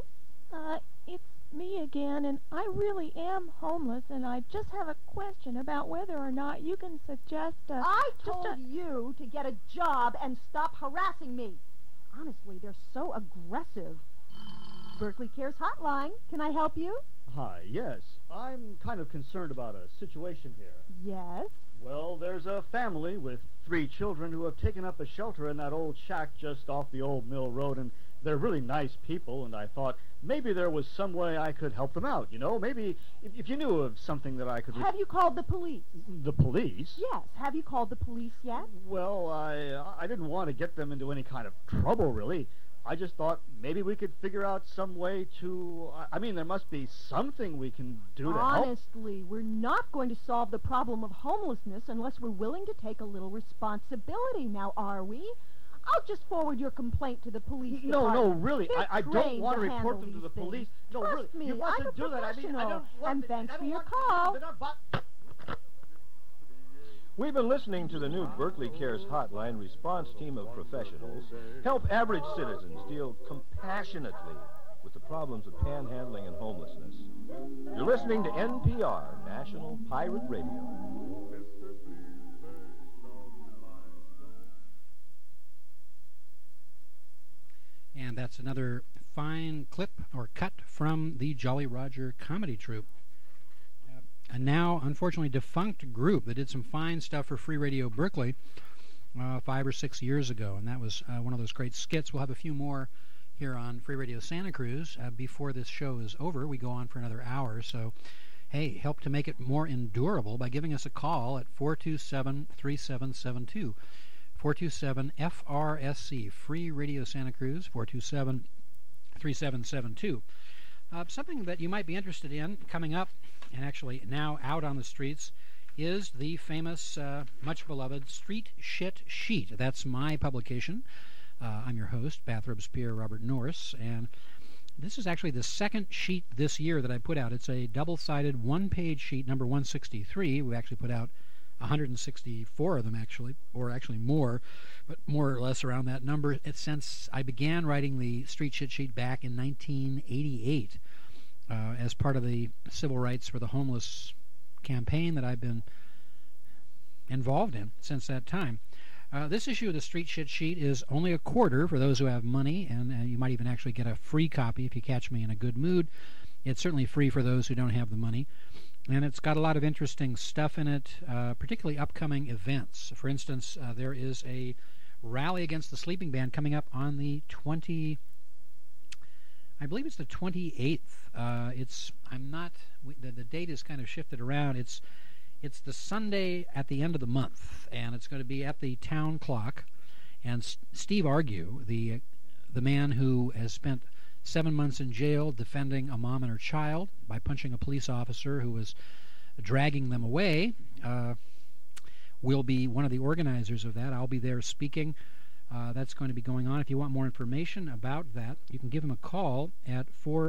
It's me again, and I really am homeless, and I just have a question about whether or not you can suggest I told you to get a job and stop harassing me. Honestly, they're so aggressive. Berkeley Cares Hotline, can I help you? Hi, yes. I'm kind of concerned about a situation here. Yes? Well, there's a family with 3 children who have taken up a shelter in that old shack just off the old mill road, and they're really nice people, and I thought maybe there was some way I could help them out, you know? Maybe if you knew of something that I could... Have you called the police? The police? Yes. Have you called the police yet? Well, I didn't want to get them into any kind of trouble, really. I just thought maybe we could figure out some way to... I mean, there must be something we can do to help. Honestly, we're not going to solve the problem of homelessness unless we're willing to take a little responsibility. Now, are we? I'll just forward your complaint to the police department. No, really. I don't want to report them to the things. police. No, Trust really. me, You want I'm to a do that. I mean, I don't want and to, thanks I for don't your want call. We've been listening to the new Berkeley Cares Hotline response team of professionals help average citizens deal compassionately with the problems of panhandling and homelessness. You're listening to NPR, National Pirate Radio. And that's another fine clip or cut from the Jolly Roger comedy troupe. A now, unfortunately, defunct group that did some fine stuff for Free Radio Berkeley 5 or 6 years ago, and that was one of those great skits. We'll have a few more here on Free Radio Santa Cruz before this show is over. We go on for another hour, so hey, help to make it more endurable by giving us a call at 427-3772. 427-FRSC, Free Radio Santa Cruz, 427-3772. Something that you might be interested in coming up, and actually now out on the streets, is the famous, much beloved Street Shit Sheet. That's my publication. I'm your host, Bathrobes Pierre Robert Norris, and this is actually the second sheet this year that I put out. It's a double-sided one-page sheet, number 163. We actually put out 164 of them, actually, or actually more, but more or less around that number. Since I began writing the Street Shit Sheet back in 1988 as part of the Civil Rights for the Homeless campaign that I've been involved in since that time. This issue of the Street Shit Sheet is only a quarter for those who have money, and you might even actually get a free copy if you catch me in a good mood. It's certainly free for those who don't have the money. And it's got a lot of interesting stuff in it, particularly upcoming events. For instance, there is a rally against the sleeping ban coming up on the I believe it's the 28th. The date is kind of shifted around. It's the Sunday at the end of the month, and it's going to be at the Town Clock. And Steve Argue, the man who has spent 7 months in jail defending a mom and her child by punching a police officer who was dragging them away, will be one of the organizers of that. I'll be there speaking. That's going to be going on. If you want more information about that, you can give him a call at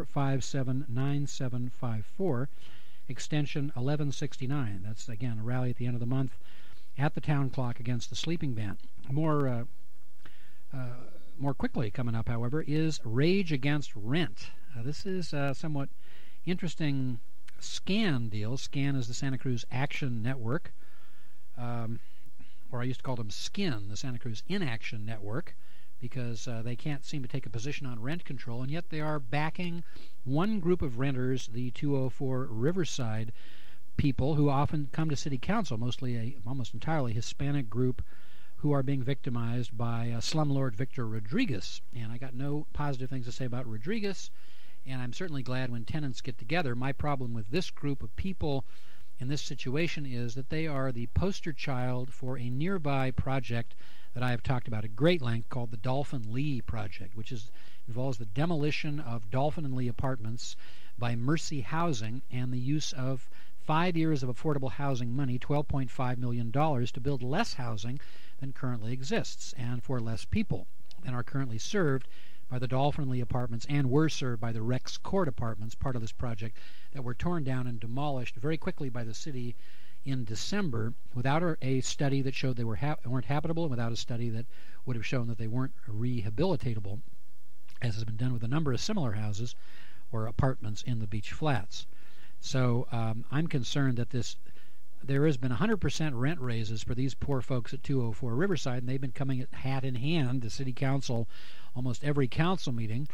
457-9754, extension 1169. That's, again, a rally at the end of the month at the Town Clock against the sleeping ban. More quickly coming up, however, is Rage Against Rent. This is a somewhat interesting SCAN deal. SCAN is the Santa Cruz Action Network, or I used to call them SKIN, the Santa Cruz Inaction Network, because they can't seem to take a position on rent control, and yet they are backing one group of renters, the 204 Riverside people, who often come to city council, mostly almost entirely Hispanic group, who are being victimized by slumlord Victor Rodriguez. And I got no positive things to say about Rodriguez, and I'm certainly glad when tenants get together. My problem with this group of people in this situation is that they are the poster child for a nearby project that I have talked about at great length called the Dolphin Lee Project, which involves the demolition of Dolphin and Lee apartments by Mercy Housing and the use of 5 years of affordable housing money, $12.5 million, to build less housing than currently exists and for less people than are currently served by the Dolphin and Lee apartments and were served by the Rex Court apartments, part of this project, that were torn down and demolished very quickly by the city in December without a study that showed they weren't habitable, and without a study that would have shown that they weren't rehabilitatable, as has been done with a number of similar houses or apartments in the beach flats. So I'm concerned that there has been 100% rent raises for these poor folks at 204 Riverside, and they've been coming hat in hand to city council almost every council meeting,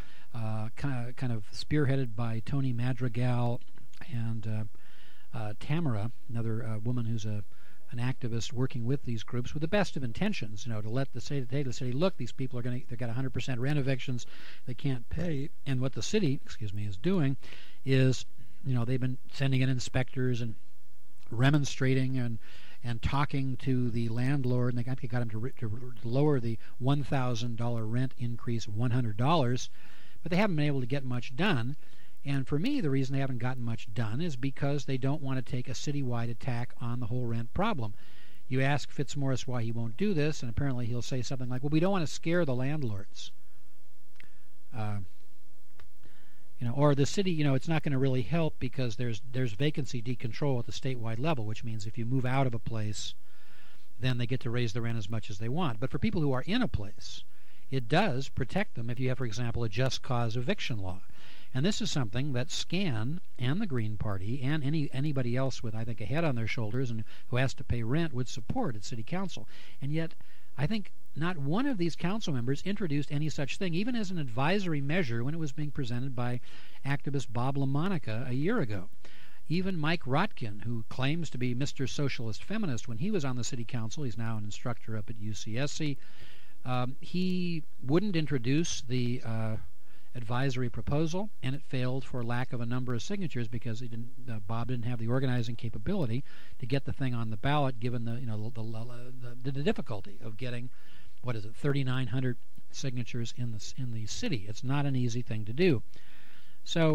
kind of spearheaded by Tony Madrigal and Tamara, another woman who's an activist working with these groups with the best of intentions, to let the city, look, these people they've got 100% rent evictions, they can't pay, and what the city, is doing is, they've been sending in inspectors and remonstrating and talking to the landlord, and they got him to lower the $1,000 rent increase $100, but they haven't been able to get much done. And for me, the reason they haven't gotten much done is because they don't want to take a citywide attack on the whole rent problem. You ask Fitzmaurice why he won't do this, and apparently he'll say something like, well, we don't want to scare the landlords. Or the city, it's not going to really help because there's vacancy decontrol at the statewide level, which means if you move out of a place, then they get to raise the rent as much as they want. But for people who are in a place, it does protect them if you have, for example, a just cause eviction law. And this is something that SCAN and the Green Party and anybody else with, I think, a head on their shoulders and who has to pay rent would support at city council. And yet, I think not one of these council members introduced any such thing, even as an advisory measure when it was being presented by activist Bob LaMonica a year ago. Even Mike Rotkin, who claims to be Mr. Socialist Feminist, when he was on the city council, he's now an instructor up at UCSC, he wouldn't introduce the advisory proposal, and it failed for lack of a number of signatures because Bob didn't have the organizing capability to get the thing on the ballot, given the difficulty of getting 3,900 signatures in the city. It's not an easy thing to do. So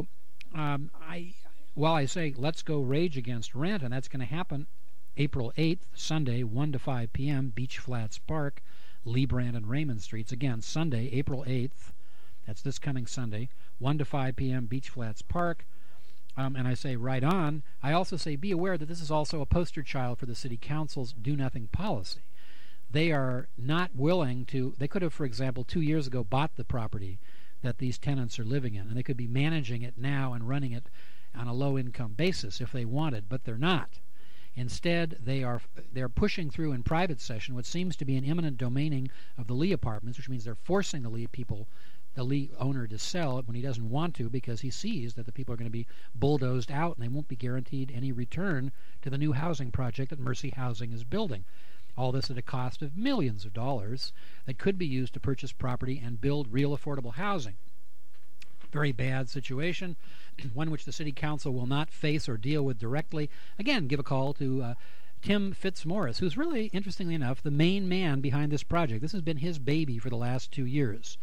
while I say let's go rage against rent, and that's going to happen April 8th, Sunday, 1 to 5 p.m., Beach Flats Park, Lee Brand and Raymond Streets. Again, Sunday, April 8th. That's this coming Sunday, 1 to 5 p.m., Beach Flats Park. And I say right on. I also say be aware that this is also a poster child for the city council's do-nothing policy. They are not willing to... They could have, for example, 2 years ago bought the property that these tenants are living in, and they could be managing it now and running it on a low-income basis if they wanted, but they're not. Instead, they're pushing through in private session what seems to be an imminent domaining of the Lee apartments, which means they're forcing the Lee owner to sell it when he doesn't want to because he sees that the people are going to be bulldozed out and they won't be guaranteed any return to the new housing project that Mercy Housing is building. All this at a cost of millions of dollars that could be used to purchase property and build real affordable housing. Very bad situation, one which the city council will not face or deal with directly. Again, give a call to Tim Fitzmaurice, who's really, interestingly enough, the main man behind this project. This has been his baby for the last 2 years.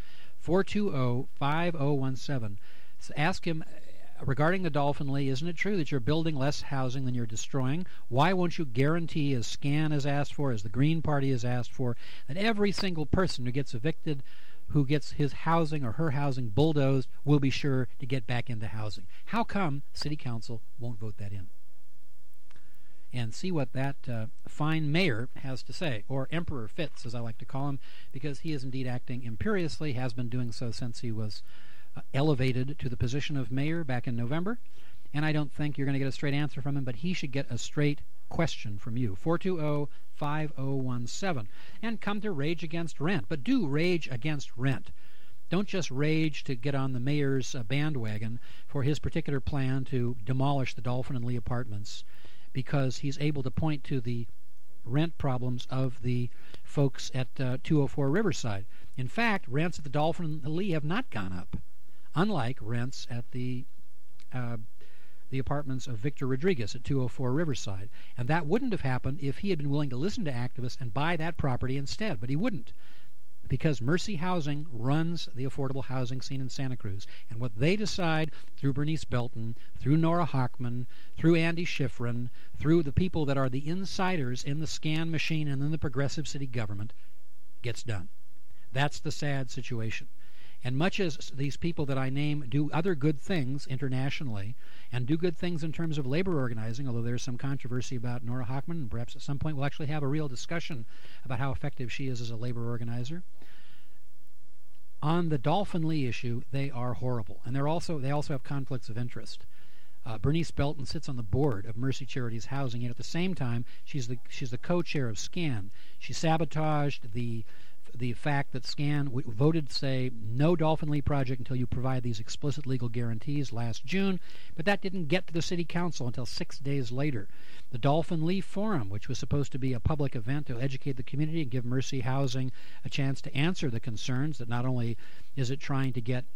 420-5017. So ask him regarding the Dolphin Lee, isn't it true that you're building less housing than you're destroying? Why won't you guarantee, as SCAN has asked for, as the Green Party has asked for, that every single person who gets evicted, who gets his housing or her housing bulldozed, will be sure to get back into housing? How come City Council won't vote that in? And see what that fine mayor has to say, or Emperor Fitz, as I like to call him, because he is indeed acting imperiously, has been doing so since he was elevated to the position of mayor back in November. And I don't think you're going to get a straight answer from him, but he should get a straight question from you. 420-5017. And come to Rage Against Rent. But do rage against rent. Don't just rage to get on the mayor's bandwagon for his particular plan to demolish the Dolphin and Lee apartments, because he's able to point to the rent problems of the folks at 204 Riverside. In fact, rents at the Dolphin and Lee have not gone up, unlike rents at the apartments of Victor Rodriguez at 204 Riverside. And that wouldn't have happened if he had been willing to listen to activists and buy that property instead, but he wouldn't, because Mercy Housing runs the affordable housing scene in Santa Cruz. And what they decide through Bernice Belton, through Nora Hochman, through Andy Schifrin, through the people that are the insiders in the SCAN machine and in the progressive city government, gets done. That's the sad situation. And much as these people that I name do other good things internationally and do good things in terms of labor organizing, although there's some controversy about Nora Hochman, and perhaps at some point we'll actually have a real discussion about how effective she is as a labor organizer, on the Dolphin Lee issue, they are horrible. And they also have conflicts of interest. Bernice Belton sits on the board of Mercy Charities Housing, and at the same time, she's the co-chair of SCAN. She sabotaged the fact that SCAN voted to say no Dolphin Lee project until you provide these explicit legal guarantees last June, but that didn't get to the city council until 6 days later. The Dolphin Lee Forum, which was supposed to be a public event to educate the community and give Mercy Housing a chance to answer the concerns that not only is it trying to get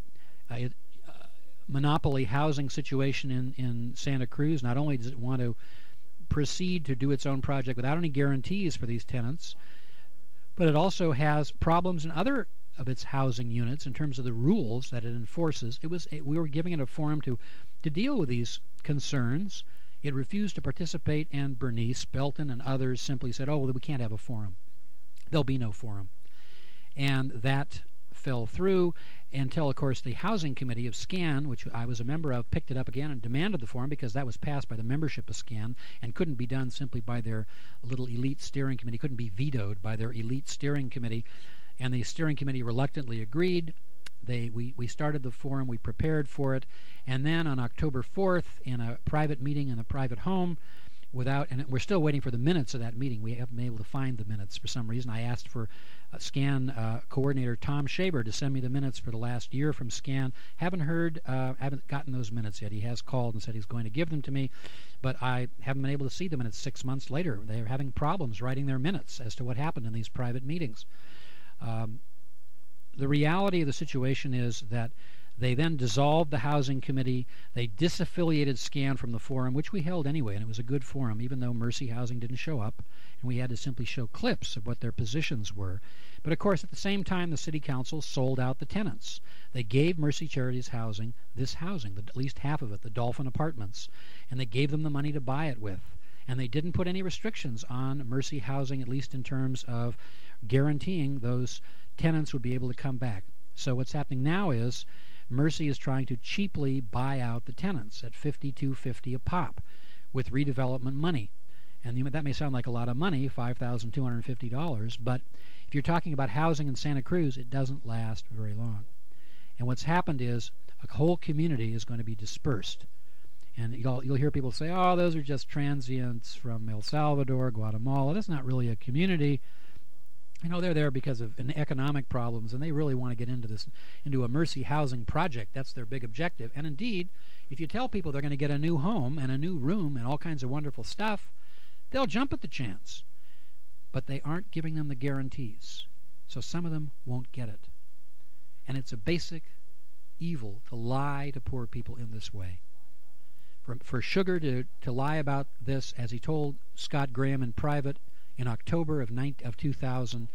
monopoly housing situation in Santa Cruz, not only does it want to proceed to do its own project without any guarantees for these tenants, but it also has problems in other of its housing units in terms of the rules that it enforces. We were giving it a forum to deal with these concerns. It refused to participate, and Bernice Belton and others simply said, oh, well, we can't have a forum. There'll be no forum. And that fell through until, of course, the Housing Committee of SCAN, which I was a member of, picked it up again and demanded the forum, because that was passed by the membership of SCAN and couldn't be done simply by their little elite steering committee, couldn't be vetoed by their elite steering committee. And the steering committee reluctantly agreed. We started the forum, we prepared for it, and then on October 4th, in a private meeting in a private home, and we're still waiting for the minutes of that meeting. We haven't been able to find the minutes for some reason. I asked for SCAN coordinator Tom Shaber to send me the minutes for the last year from SCAN. Haven't gotten those minutes yet. He has called and said he's going to give them to me, but I haven't been able to see the minutes 6 months later. They're having problems writing their minutes as to what happened in these private meetings. The reality of the situation is that they then dissolved the Housing Committee. They disaffiliated SCAN from the forum, which we held anyway, and it was a good forum, even though Mercy Housing didn't show up, and we had to simply show clips of what their positions were. But of course, at the same time, the City Council sold out the tenants. They gave Mercy Charities Housing this housing, at least half of it, the Dolphin Apartments, and they gave them the money to buy it with. And they didn't put any restrictions on Mercy Housing, at least in terms of guaranteeing those tenants would be able to come back. So what's happening now is Mercy is trying to cheaply buy out the tenants at $52.50 a pop with redevelopment money. And that may sound like a lot of money, $5,250, but if you're talking about housing in Santa Cruz, it doesn't last very long. And what's happened is a whole community is going to be dispersed. And you'll hear people say, oh, those are just transients from El Salvador, Guatemala. That's not really a community. They're there because of economic problems, and they really want to get into a Mercy Housing project. That's their big objective. And indeed, if you tell people they're going to get a new home and a new room and all kinds of wonderful stuff, they'll jump at the chance. But they aren't giving them the guarantees. So some of them won't get it. And it's a basic evil to lie to poor people in this way. For Sugar to lie about this, as he told Scott Graham in private, in October of 2000,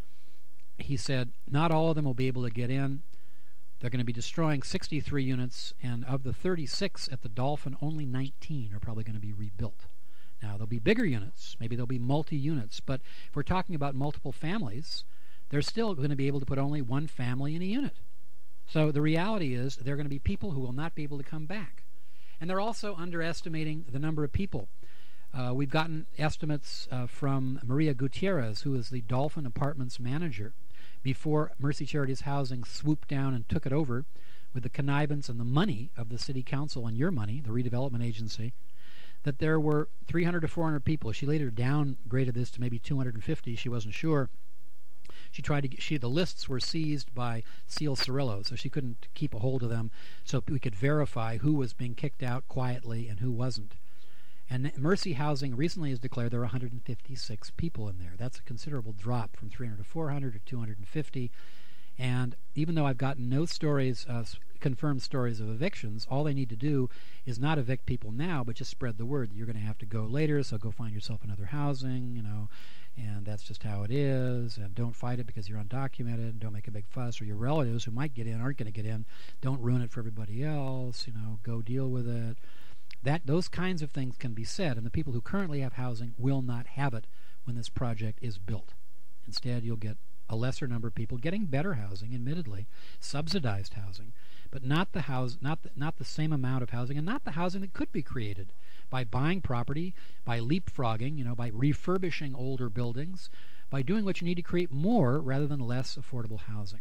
he said, not all of them will be able to get in. They're going to be destroying 63 units, and of the 36 at the Dolphin, only 19 are probably going to be rebuilt. Now, there'll be bigger units. Maybe there'll be multi-units. But if we're talking about multiple families, they're still going to be able to put only one family in a unit. So the reality is there are going to be people who will not be able to come back. And they're also underestimating the number of people. We've gotten estimates from Maria Gutierrez, who is the Dolphin Apartments manager, before Mercy Charities Housing swooped down and took it over with the connivance and the money of the City Council and your money, the redevelopment agency. that there were 300 to 400 people. She later downgraded this to maybe 250. She wasn't sure. She tried to get, the lists were seized by Seal Cirillo, so she couldn't keep a hold of them, so we could verify who was being kicked out quietly and who wasn't. And Mercy Housing recently has declared there are 156 people in there. That's a considerable drop from 300 to 400 to 250. And even though I've gotten no stories, confirmed stories of evictions, all they need to do is not evict people now, but just spread the word that you're going to have to go later, so go find yourself another housing, and that's just how it is, and don't fight it because you're undocumented, and don't make a big fuss, or your relatives who might get in aren't going to get in, don't ruin it for everybody else, go deal with it. Those kinds of things can be said, and the people who currently have housing will not have it when this project is built. Instead, you'll get a lesser number of people getting better housing, admittedly, subsidized housing, but not the same amount of housing, and not the housing that could be created by buying property, by leapfrogging, by refurbishing older buildings, by doing what you need to create more rather than less affordable housing.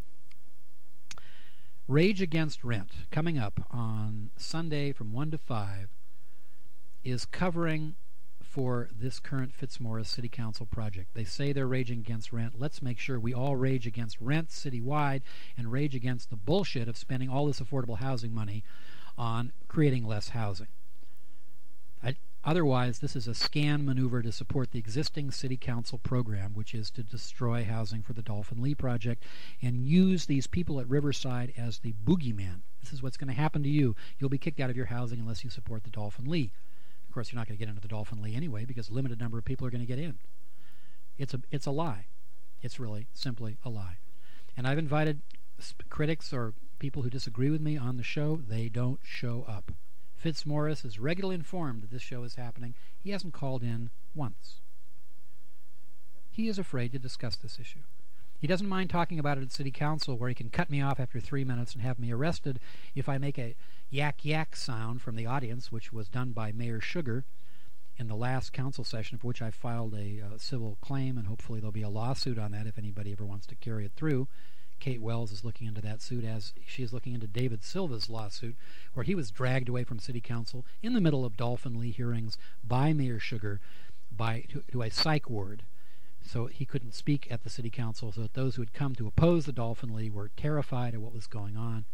Rage Against Rent, coming up on Sunday from 1 to 5, is covering for this current Fitzmaurice City Council project. They say they're raging against rent. Let's make sure we all rage against rent citywide and rage against the bullshit of spending all this affordable housing money on creating less housing. Otherwise, this is a scan maneuver to support the existing City Council program, which is to destroy housing for the Dolphin Lee project and use these people at Riverside as the boogeyman. This is what's going to happen to you. You'll be kicked out of your housing unless you support the Dolphin Lee. Of course, you're not going to get into the Dolphin Lee anyway because a limited number of people are going to get in. It's a lie. It's really simply a lie. And I've invited critics or people who disagree with me on the show. They don't show up. Fitzmaurice is regularly informed that this show is happening. He hasn't called in once. He is afraid to discuss this issue. He doesn't mind talking about it at City Council, where he can cut me off after 3 minutes and have me arrested if I make a yak-yak sound from the audience, which was done by Mayor Sugar in the last council session, for which I filed a civil claim, and hopefully there'll be a lawsuit on that if anybody ever wants to carry it through. Kate Wells is looking into that suit, as she is looking into David Silva's lawsuit, where he was dragged away from City Council in the middle of Dolphin Lee hearings by Mayor Sugar to a psych ward. So he couldn't speak at the City Council, so that those who had come to oppose the Dolphin Lee were terrified of what was going on.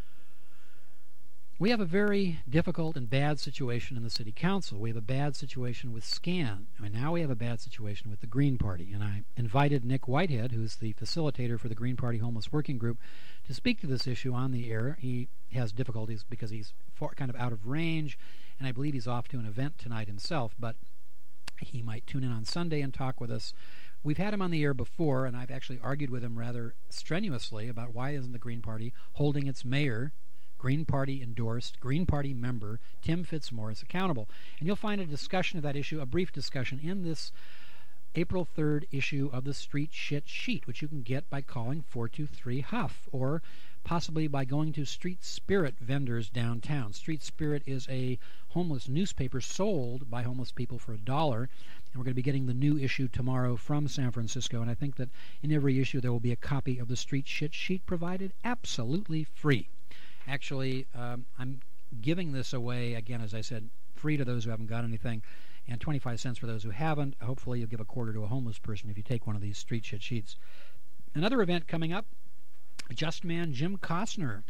We have a very difficult and bad situation in the City Council. We have a bad situation with SCAN, and now we have a bad situation with the Green Party. And I invited Nick Whitehead, who's the facilitator for the Green Party Homeless Working Group, to speak to this issue on the air. He has difficulties because he's kind of out of range, and I believe he's off to an event tonight himself, but he might tune in on Sunday and talk with us. We've had him on the air before, and I've actually argued with him rather strenuously about why isn't the Green Party holding its mayor, Green Party endorsed, Green Party member, Tim Fitzmaurice, accountable. And you'll find a discussion of that issue, a brief discussion, in this April 3rd issue of the Street Shit Sheet, which you can get by calling 423-HUFF, or possibly by going to Street Spirit vendors downtown. Street Spirit is a homeless newspaper sold by homeless people for $1, and we're going to be getting the new issue tomorrow from San Francisco, and I think that in every issue there will be a copy of the Street Shit Sheet provided absolutely free. Actually, I'm giving this away, again, as I said, free to those who haven't got anything, and 25 cents for those who haven't. Hopefully you'll give a quarter to a homeless person if you take one of these Street Shit Sheets. Another event coming up, Just Man Jim Costner,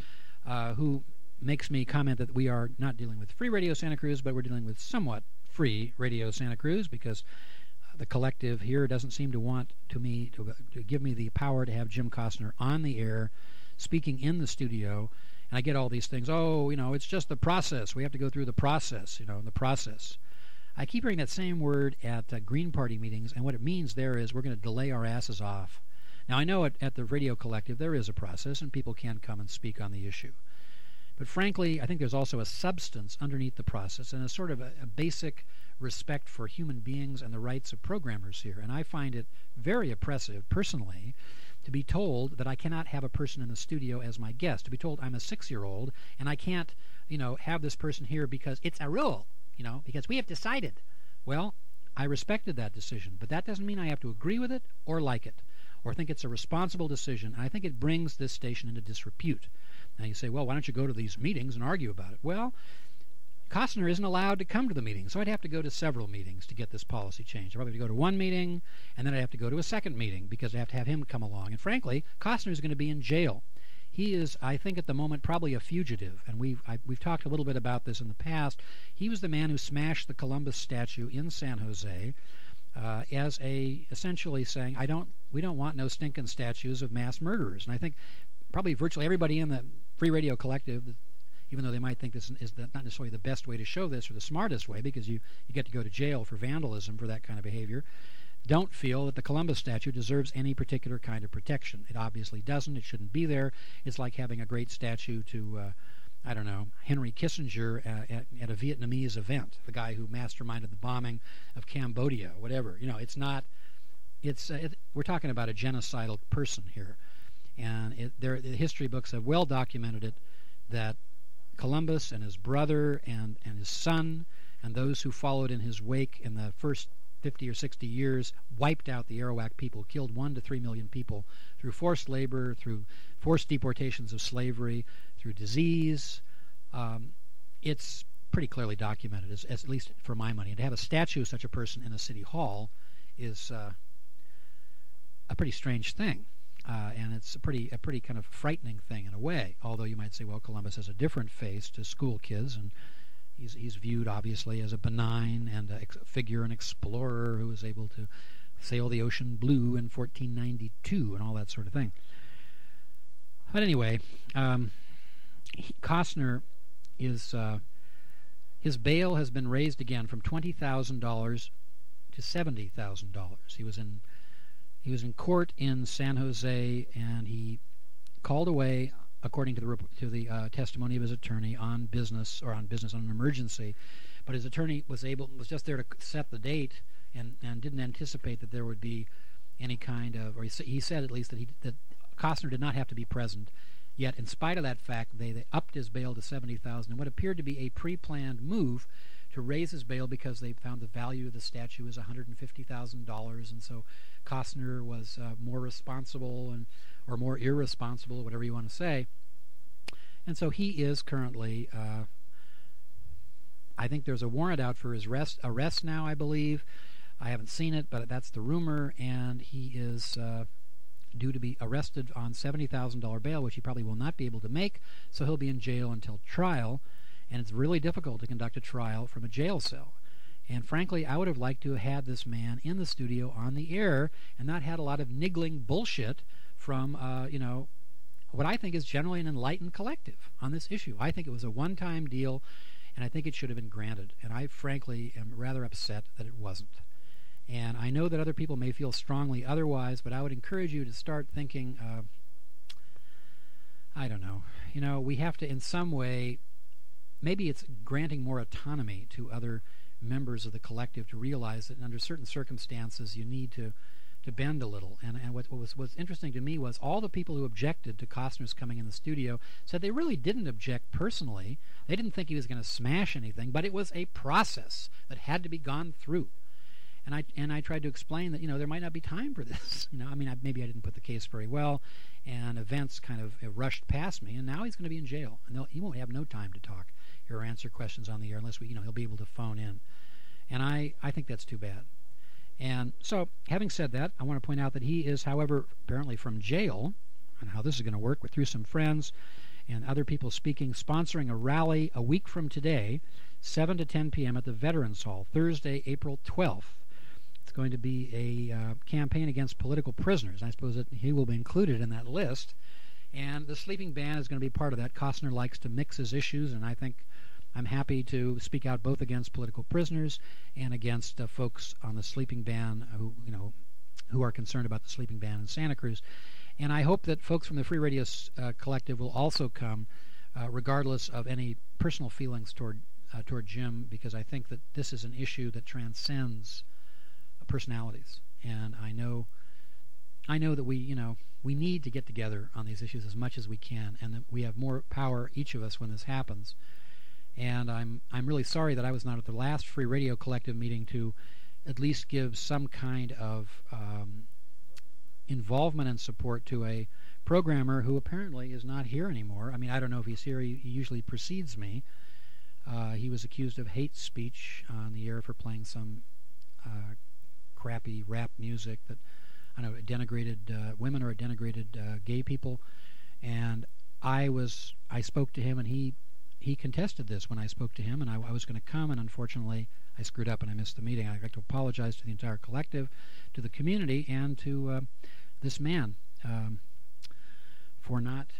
who makes me comment that we are not dealing with Free Radio Santa Cruz, but we're dealing with somewhat Free Radio Santa Cruz, because the collective here doesn't seem to want to give me the power to have Jim Costner on the air, speaking in the studio. And I get all these things, it's just the process. We have to go through the process, the process. I keep hearing that same word at Green Party meetings, and what it means there is we're going to delay our asses off. Now, I know at the Radio Collective there is a process, and people can come and speak on the issue. But frankly, I think there's also a substance underneath the process, and a sort of a basic respect for human beings and the rights of programmers here. And I find it very oppressive, personally, to be told that I cannot have a person in the studio as my guest, to be told I'm a 6-year-old and I can't, have this person here because it's a rule, because we have decided. Well, I respected that decision, but that doesn't mean I have to agree with it or like it or think it's a responsible decision. And I think it brings this station into disrepute. Now you say, well, why don't you go to these meetings and argue about it? Well, Costner isn't allowed to come to the meeting, so I'd have to go to several meetings to get this policy changed. I'd probably have to go to one meeting, and then I'd have to go to a second meeting because I have to have him come along. And frankly, Costner is going to be in jail. He is, I think, at the moment probably a fugitive, and we've talked a little bit about this in the past. He was the man who smashed the Columbus statue in San Jose as essentially saying, we don't want no stinking statues of mass murderers. And I think probably virtually everybody in the Free Radio Collective, even though they might think this is not necessarily the best way to show this or the smartest way because you get to go to jail for vandalism for that kind of behavior, don't feel that the Columbus statue deserves any particular kind of protection. It obviously doesn't. It shouldn't be there. It's like having a great statue to, Henry Kissinger at a Vietnamese event, the guy who masterminded the bombing of Cambodia, whatever. It's not. We're talking about a genocidal person here. And the history books have well documented it, that Columbus and his brother and his son and those who followed in his wake in the first 50 or 60 years wiped out the Arawak people, killed 1 to 3 million people through forced labor, through forced deportations of slavery, through disease. It's pretty clearly documented, as at least for my money. And to have a statue of such a person in a city hall is a pretty strange thing. And it's a pretty kind of frightening thing in a way. Although you might say, well, Columbus has a different face to school kids, and he's viewed obviously as a benign and an explorer who was able to sail the ocean blue in 1492 and all that sort of thing. But anyway, Costner is his bail has been raised again from $20,000 to $70,000. He was in court in San Jose, and he called away, according to the testimony of his attorney, on an emergency. But his attorney was just there to set the date, and didn't anticipate that there would be any kind of, or he said at least that Costner did not have to be present. Yet, in spite of that fact, they upped his bail to $70,000, and what appeared to be a pre-planned move to raise his bail because they found the value of the statue is $150,000, and so Costner was more responsible or more irresponsible, whatever you want to say. And so he is currently, I think there's a warrant out for his arrest now, I believe. I haven't seen it, but that's the rumor, and he is due to be arrested on $70,000 bail, which he probably will not be able to make, so he'll be in jail until trial. And it's really difficult to conduct a trial from a jail cell. And frankly, I would have liked to have had this man in the studio on the air and not had a lot of niggling bullshit from, what I think is generally an enlightened collective on this issue. I think it was a one-time deal, and I think it should have been granted. And I frankly am rather upset that it wasn't. And I know that other people may feel strongly otherwise, but I would encourage you to start thinking, I don't know, we have to in some way, maybe it's granting more autonomy to other members of the collective to realize that under certain circumstances you need to bend a little. And what was interesting to me was all the people who objected to Costner's coming in the studio said they really didn't object personally. They didn't think he was going to smash anything, but it was a process that had to be gone through. And I tried to explain that there might not be time for this. Maybe I didn't put the case very well, and events kind of rushed past me. And now he's going to be in jail, and he won't have no time to talk or answer questions on the air unless he'll be able to phone in. And I think that's too bad. And so, having said that, I want to point out that he is, however, apparently from jail, and how this is going to work through some friends and other people speaking, sponsoring a rally a week from today, 7 to 10 p.m. at the Veterans Hall, Thursday, April 12th. It's going to be a campaign against political prisoners. I suppose that he will be included in that list. And the Sleeping Ban is going to be part of that. Costner likes to mix his issues, and I think I'm happy to speak out both against political prisoners and against folks on the Sleeping Ban who are concerned about the Sleeping Ban in Santa Cruz. And I hope that folks from the Free Radio Collective will also come, regardless of any personal feelings toward Jim, because I think that this is an issue that transcends personalities. And I know that we need to get together on these issues as much as we can, and that we have more power, each of us, when this happens. And I'm really sorry that I was not at the last Free Radio Collective meeting to at least give some kind of involvement and support to a programmer who apparently is not here anymore. I don't know if he's here. He usually precedes me. He was accused of hate speech on the air for playing some crappy rap music that, I don't know, denigrated women or denigrated gay people. And I spoke to him, and he contested this when I spoke to him, and I was going to come, and unfortunately I screwed up and I missed the meeting. I'd like to apologize to the entire collective, to the community, and to this man for not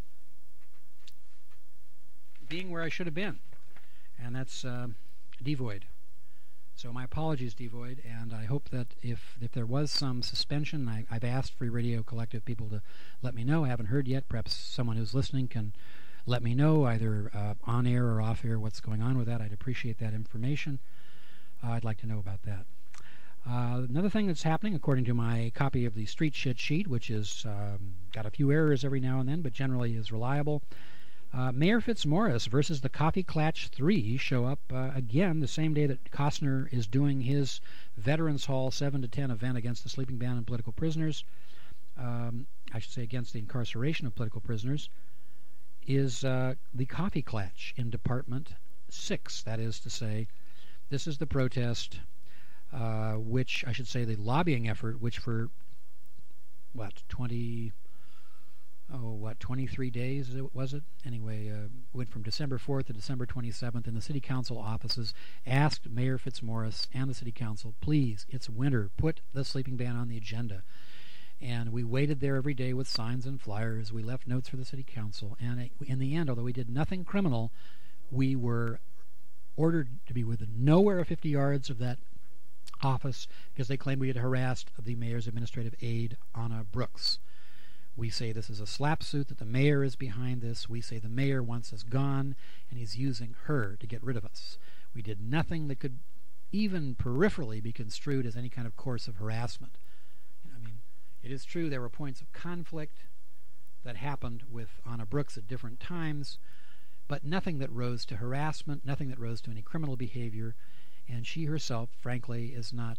being where I should have been. And that's Devoid. So my apologies, Devoid, and I hope that if there was some suspension, I've asked Free Radio Collective people to let me know. I haven't heard yet. Perhaps someone who's listening can let me know, either on air or off air, what's going on with that. I'd appreciate that information. I'd like to know about that. Another thing that's happening, according to my copy of the Street Shit Sheet, which is got a few errors every now and then, but generally is reliable, Mayor Fitzmaurice versus the Coffee Klatch 3 show up again the same day that Costner is doing his Veterans Hall 7 to 10 event against the sleeping ban on political prisoners. I should say against the incarceration of political prisoners, is the Coffee Klatch in Department 6. That is to say, this is the protest, which, I should say, the lobbying effort, which for, 23 days, was it? Anyway, went from December 4th to December 27th, and the City Council offices asked Mayor Fitzmaurice and the City Council, please, it's winter, put the sleeping ban on the agenda. And we waited there every day with signs and flyers. We left notes for the City Council. And in the end, although we did nothing criminal, we were ordered to be within nowhere of 50 yards of that office because they claimed we had harassed the mayor's administrative aide, Anna Brooks. We say this is a slap suit, that the mayor is behind this. We say the mayor wants us gone, and he's using her to get rid of us. We did nothing that could even peripherally be construed as any kind of course of harassment. It is true there were points of conflict that happened with Anna Brooks at different times, but nothing that rose to harassment, nothing that rose to any criminal behavior, and she herself, frankly, is not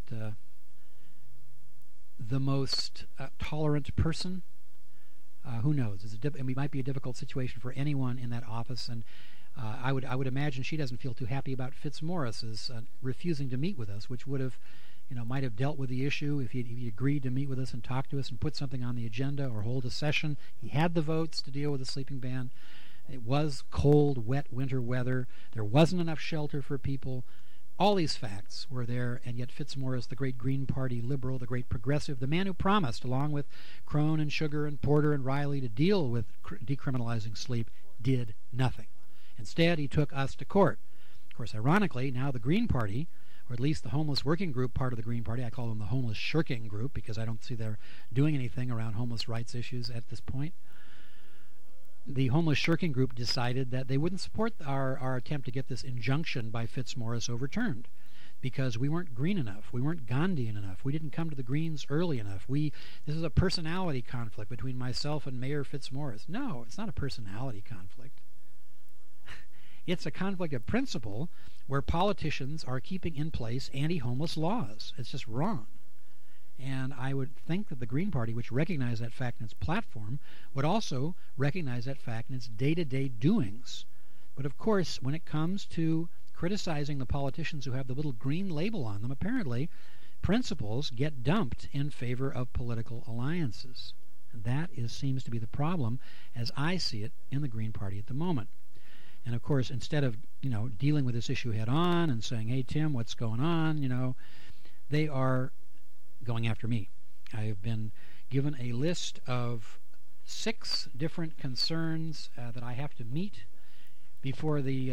the most tolerant person. Who knows? It might be a difficult situation for anyone in that office, and I would imagine she doesn't feel too happy about Fitzmaurice's refusing to meet with us, which would have, might have dealt with the issue if he agreed to meet with us and talk to us and put something on the agenda or hold a session. He had the votes to deal with the sleeping ban. It was cold, wet winter weather. There wasn't enough shelter for people. All these facts were there, and yet Fitzmaurice, the great Green Party liberal, the great progressive, the man who promised, along with Crone and Sugar and Porter and Riley, to deal with decriminalizing sleep, did nothing. Instead, he took us to court. Of course, ironically, now the Green Party, or at least the Homeless Working Group part of the Green Party, I call them the Homeless Shirking Group because I don't see they're doing anything around homeless rights issues at this point. The Homeless Shirking Group decided that they wouldn't support our attempt to get this injunction by Fitzmaurice overturned because we weren't green enough, we weren't Gandhian enough, we didn't come to the Greens early enough. This is a personality conflict between myself and Mayor Fitzmaurice. No, it's not a personality conflict. It's a conflict of principle where politicians are keeping in place anti-homeless laws. It's just wrong. And I would think that the Green Party, which recognized that fact in its platform, would also recognize that fact in its day-to-day doings. But of course, when it comes to criticizing the politicians who have the little green label on them, apparently principles get dumped in favor of political alliances. And that seems to be the problem as I see it in the Green Party at the moment. And of course, instead of, dealing with this issue head on and saying, hey, Tim, what's going on, they are going after me. I have been given a list of 6 different concerns that I have to meet before they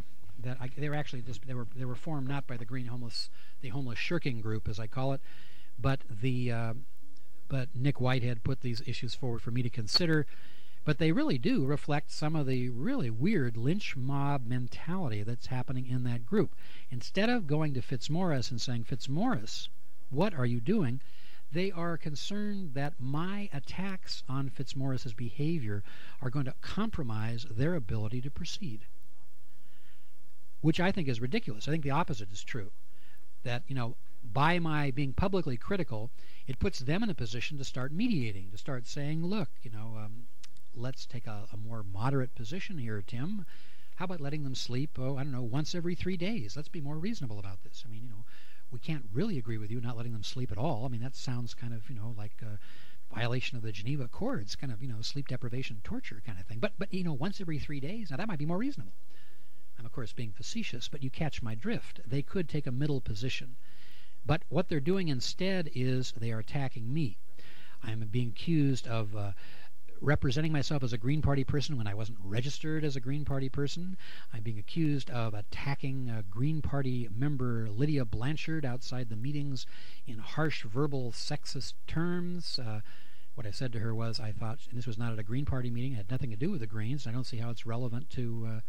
were formed not by the the Homeless Shirking Group, as I call it, but Nick Whitehead put these issues forward for me to consider. But they really do reflect some of the really weird lynch mob mentality that's happening in that group. Instead of going to Fitzmaurice and saying, Fitzmaurice, what are you doing? They are concerned that my attacks on Fitzmaurice's behavior are going to compromise their ability to proceed, which I think is ridiculous. I think the opposite is true. That, by my being publicly critical, it puts them in a position to start mediating, to start saying, look, let's take a more moderate position here, Tim. How about letting them sleep, once every 3 days? Let's be more reasonable about this. I mean, we can't really agree with you not letting them sleep at all. I mean, that sounds kind of, like a violation of the Geneva Accords, kind of, sleep deprivation, torture kind of thing. But once every 3 days, now that might be more reasonable. I'm, of course, being facetious, but you catch my drift. They could take a middle position. But what they're doing instead is they are attacking me. I'm being accused of representing myself as a Green Party person when I wasn't registered as a Green Party person. I'm being accused of attacking Green Party member Lydia Blanchard outside the meetings in harsh verbal sexist terms. What I said to her was, I thought, and this was not at a Green Party meeting, it had nothing to do with the Greens. I don't see how it's relevant to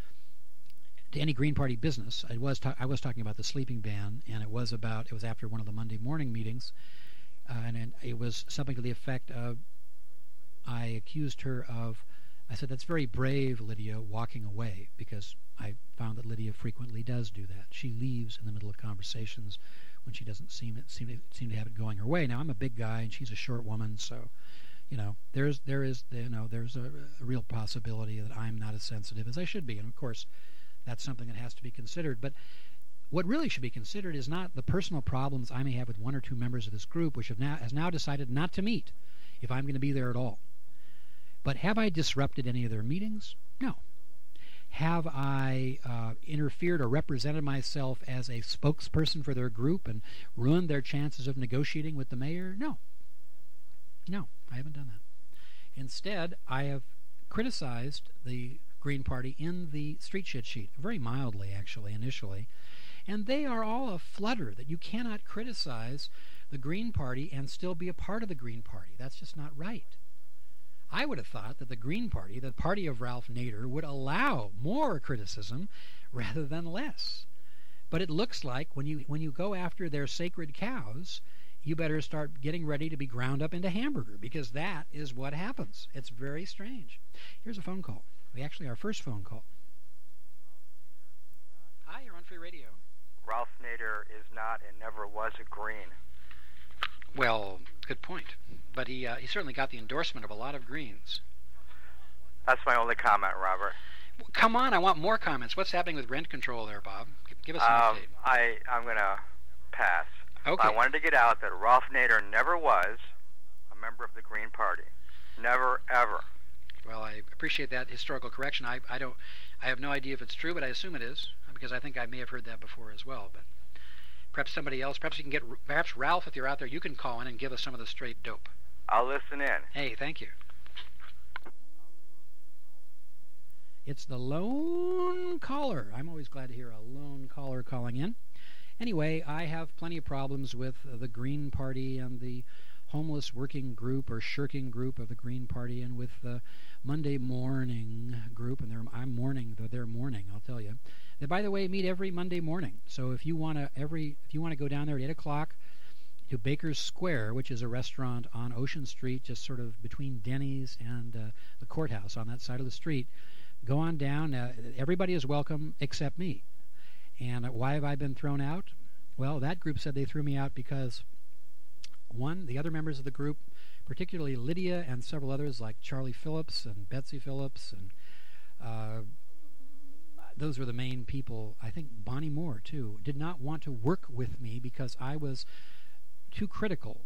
any Green Party business. I was talking about the sleeping ban, and it was after one of the Monday morning meetings, and it was something to the effect of, I accused her of, I said, that's very brave, Lydia, walking away, because I found that Lydia frequently does do that. She leaves in the middle of conversations when she doesn't seem to have it going her way. Now, I'm a big guy, and she's a short woman, so, there's a real possibility that I'm not as sensitive as I should be, and of course, that's something that has to be considered. But what really should be considered is not the personal problems I may have with one or two members of this group, which has now decided not to meet if I'm going to be there at all. But have I disrupted any of their meetings? No. Have I interfered or represented myself as a spokesperson for their group and ruined their chances of negotiating with the mayor? No. No, I haven't done that. Instead, I have criticized the Green Party in the street shit sheet, very mildly, actually, initially. And they are all a flutter that you cannot criticize the Green Party and still be a part of the Green Party. That's just not right. I would have thought that the Green Party, the party of Ralph Nader, would allow more criticism rather than less. But it looks like when you go after their sacred cows, you better start getting ready to be ground up into hamburger, because that is what happens. It's very strange. Here's a phone call. Our first phone call. Hi, you're on Free Radio. Ralph Nader is not and never was a Green. Well, good point. But he certainly got the endorsement of a lot of Greens. That's my only comment, Robert. Well, come on, I want more comments. What's happening with rent control there, Bob? Give us an update. I'm going to pass. Okay. I wanted to get out that Ralph Nader never was a member of the Green Party. Never, ever. Well, I appreciate that historical correction. I have no idea if it's true, but I assume it is, because I think I may have heard that before as well. But perhaps somebody else, perhaps Ralph, if you're out there, you can call in and give us some of the straight dope. I'll listen in. Hey, thank you. It's the lone caller. I'm always glad to hear a lone caller calling in. Anyway, I have plenty of problems with the Green Party and the homeless working group or shirking group of the Green Party, and with the Monday morning group, and I'm mourning, they're mourning, I'll tell you. They, by the way, meet every Monday morning. So if you want to go down there at 8 o'clock to Baker's Square, which is a restaurant on Ocean Street, just sort of between Denny's and the courthouse on that side of the street, go on down. Everybody is welcome except me. And why have I been thrown out? Well, that group said they threw me out because, one, the other members of the group, particularly Lydia and several others like Charlie Phillips and Betsy Phillips, and those were the main people. I think Bonnie Moore, too, did not want to work with me because I was too critical.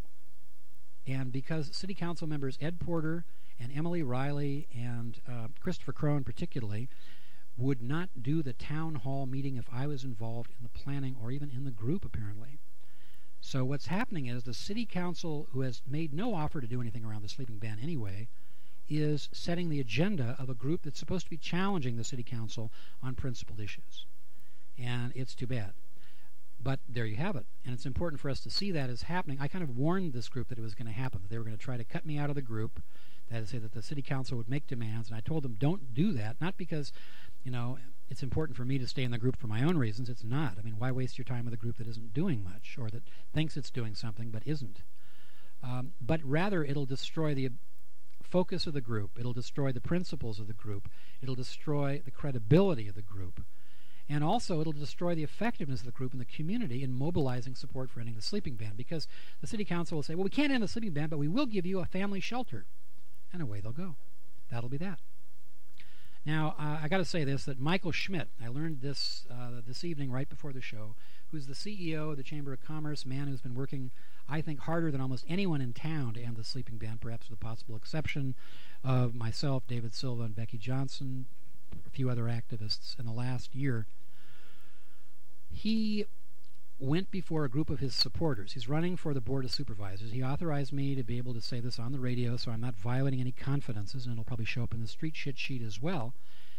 And because City Council members Ed Porter and Emily Riley and Christopher Crone particularly would not do the town hall meeting if I was involved in the planning or even in the group, apparently. So what's happening is the City Council, who has made no offer to do anything around the sleeping ban anyway, is setting the agenda of a group that's supposed to be challenging the City Council on principled issues. And it's too bad. But there you have it. And it's important for us to see that as happening. I kind of warned this group that it was going to happen, that they were going to try to cut me out of the group, that is to say that the City Council would make demands, and I told them, don't do that, not because, it's important for me to stay in the group for my own reasons. It's not. I mean, why waste your time with a group that isn't doing much, or that thinks it's doing something but isn't? But rather, it'll destroy the focus of the group. It'll destroy the principles of the group. It'll destroy the credibility of the group. And also, it'll destroy the effectiveness of the group in the community in mobilizing support for ending the sleeping ban, because the City Council will say, well, we can't end the sleeping ban, but we will give you a family shelter. And away they'll go. That'll be that. Now, I got to say that Michael Schmidt, I learned this this evening right before the show, who's the CEO of the Chamber of Commerce, man who's been working, I think, harder than almost anyone in town to end the sleeping ban, perhaps with the possible exception of myself, David Silva, and Becky Johnson, a few other activists in the last year. He went before a group of his supporters. He's running for the Board of Supervisors. He authorized me to be able to say this on the radio, so I'm not violating any confidences, and it'll probably show up in the street shit sheet as well.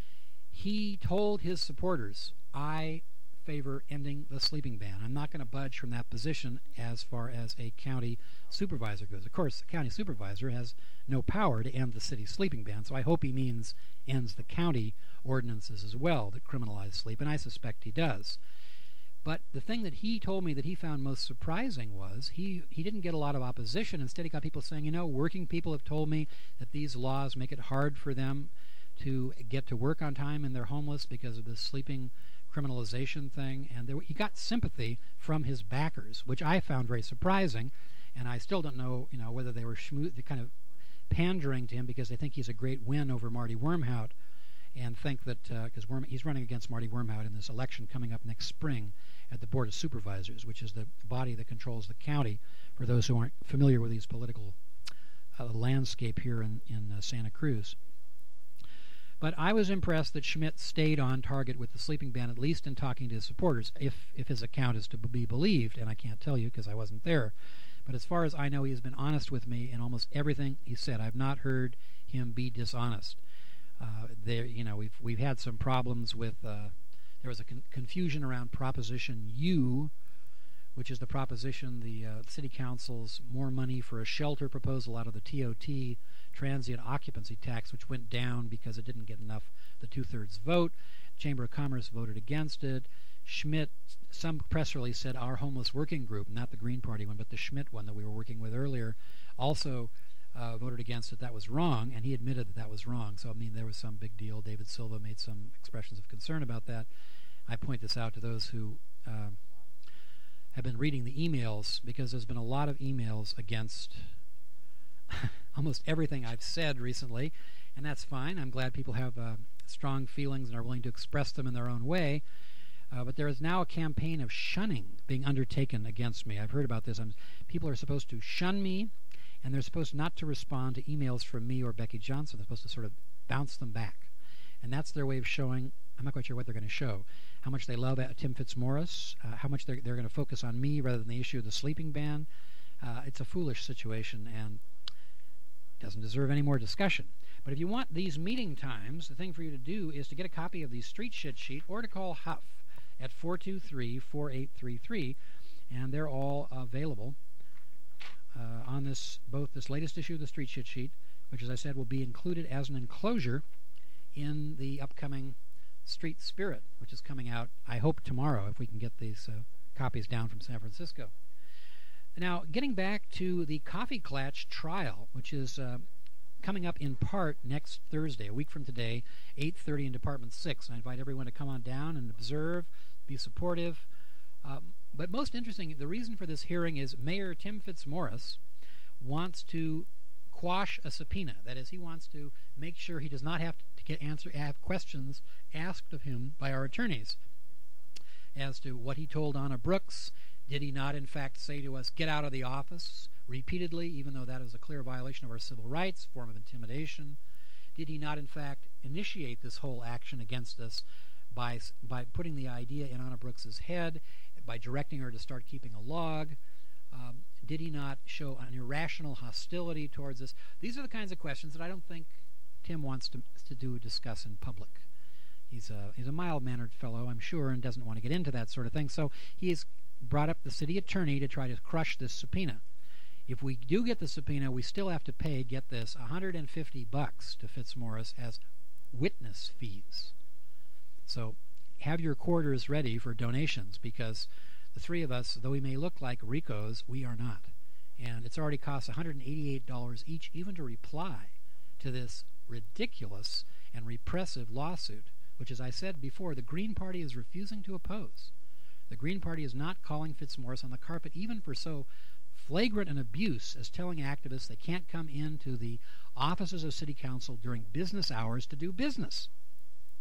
He told his supporters, I favor ending the sleeping ban. I'm not going to budge from that position as far as a county supervisor goes. Of course, the county supervisor has no power to end the city's sleeping ban, so I hope he means ends the county ordinances as well that criminalize sleep, and I suspect he does. But the thing that he told me that he found most surprising was he didn't get a lot of opposition. Instead, he got people saying, you know, working people have told me that these laws make it hard for them to get to work on time and they're homeless because of this sleeping criminalization thing. And he got sympathy from his backers, which I found very surprising. And I still don't know, you know, whether they were kind of pandering to him because they think he's a great win over Marty Wormhout and think that because he's running against Marty Wormhout in this election coming up next spring at the Board of Supervisors, which is the body that controls the county, for those who aren't familiar with these political landscape here in Santa Cruz. But I was impressed that Schmidt stayed on target with the sleeping ban, at least in talking to his supporters, if his account is to be believed, and I can't tell you because I wasn't there. But as far as I know, he has been honest with me in almost everything he said. I've not heard him be dishonest. We've had some problems with there was a confusion around Proposition U, which is the proposition the City Council's more money for a shelter proposal out of the TOT, transient occupancy tax, which went down because it didn't get enough, the 2/3 vote. Chamber of Commerce voted against it. Schmidt, some press release said our homeless working group, not the Green Party one, but the Schmidt one that we were working with earlier, also voted against it. That was wrong, and he admitted that was wrong. So, I mean, there was some big deal. David Silva made some expressions of concern about that. I point this out to those who have been reading the emails, because there's been a lot of emails against almost everything I've said recently, and that's fine. I'm glad people have strong feelings and are willing to express them in their own way. But there is now a campaign of shunning being undertaken against me. I've heard about this. People are supposed to shun me, and they're supposed not to respond to emails from me or Becky Johnson. They're supposed to sort of bounce them back. And that's their way of showing, I'm not quite sure what they're going to show, how much they love Tim Fitzmaurice, how much they're going to focus on me rather than the issue of the sleeping ban. It's a foolish situation and doesn't deserve any more discussion. But if you want these meeting times, the thing for you to do is to get a copy of the Street Shit Sheet or to call Huff at 423-4833, and they're all available on both this latest issue of the Street Shit Sheet, which, as I said, will be included as an enclosure in the upcoming Street Spirit, which is coming out, I hope, tomorrow, if we can get these copies down from San Francisco. Now, getting back to the Coffee Klatch trial, which is coming up in part next Thursday, a week from today, 8:30 in Department 6. And I invite everyone to come on down and observe, be supportive. But most interesting, the reason for this hearing is Mayor Tim Fitzmaurice wants to quash a subpoena. That is, he wants to make sure he does not have to have questions asked of him by our attorneys as to what he told Anna Brooks. Did he not, in fact, say to us, get out of the office repeatedly, even though that is a clear violation of our civil rights, form of intimidation? Did he not, in fact, initiate this whole action against us by putting the idea in Anna Brooks's head, by directing her to start keeping a log? Did he not show an irrational hostility towards us? These are the kinds of questions that I don't think Tim wants to discuss in public. He's a mild-mannered fellow, I'm sure, and doesn't want to get into that sort of thing. So he has brought up the city attorney to try to crush this subpoena. If we do get the subpoena, we still have to pay, get this, $150 to Fitzmaurice as witness fees. So have your quarters ready for donations, because the three of us, though we may look like ricos, we are not. And it's already cost $188 each even to reply to this ridiculous and repressive lawsuit, which, as I said before, the Green Party is refusing to oppose. The Green Party is not calling Fitzmaurice on the carpet even for so flagrant an abuse as telling activists they can't come into the offices of City Council during business hours to do business.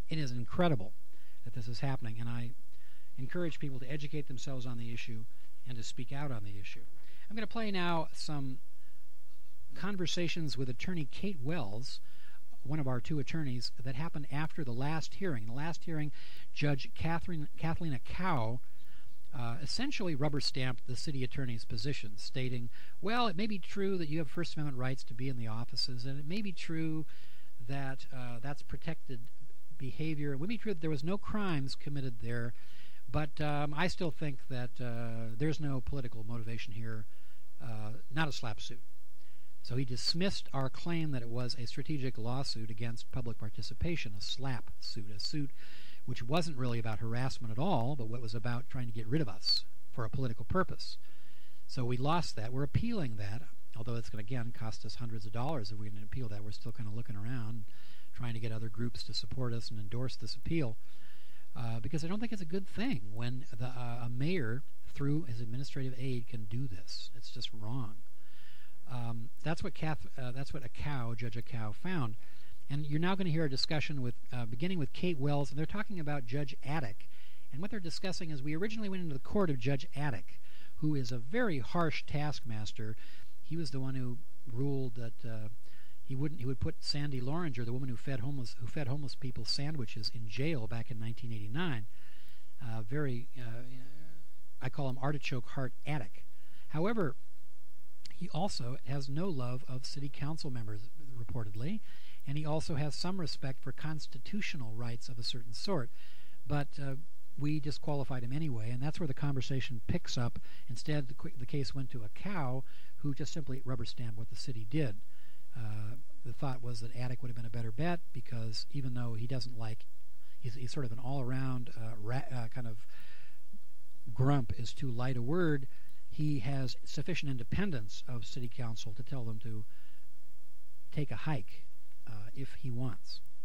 It is incredible that this is happening, and I encourage people to educate themselves on the issue and to speak out on the issue. I'm going to play now some conversations with attorney Kate Wells, one of our two attorneys, that happened after the last hearing. In the last hearing, Judge Kathleen Cow essentially rubber-stamped the city attorney's position, stating, well, it may be true that you have First Amendment rights to be in the offices, and it may be true that that's protected behavior. It would be true that there was no crimes committed there, but I still think that there's no political motivation here, not a slap suit. So he dismissed our claim that it was a strategic lawsuit against public participation, a slap suit, a suit which wasn't really about harassment at all, but what was about trying to get rid of us for a political purpose. So we lost that. We're appealing that, although it's going to, again, cost us hundreds of dollars if we're going to appeal that. We're still kind of looking around, trying to get other groups to support us and endorse this appeal, because I don't think it's a good thing when a mayor, through his administrative aide, can do this. It's just wrong. That's what Judge Acow found. And you're now going to hear a discussion with, beginning with Kate Wells, and they're talking about Judge Attic. And what they're discussing is we originally went into the court of Judge Attic, who is a very harsh taskmaster. He was the one who ruled that he would put Sandy Loringer, the woman who fed homeless people sandwiches, in jail back in 1989. I call him Artichoke Heart Attic. However, he also has no love of city council members, reportedly, and he also has some respect for constitutional rights of a certain sort. But we disqualified him anyway, and that's where the conversation picks up. Instead, the case went to Acow, who just simply rubber-stamped what the city did. The thought was that Attic would have been a better bet, because even though he doesn't he's sort of an all-around kind of grump is too light a word, he has sufficient independence of city council to tell them to take a hike if he wants.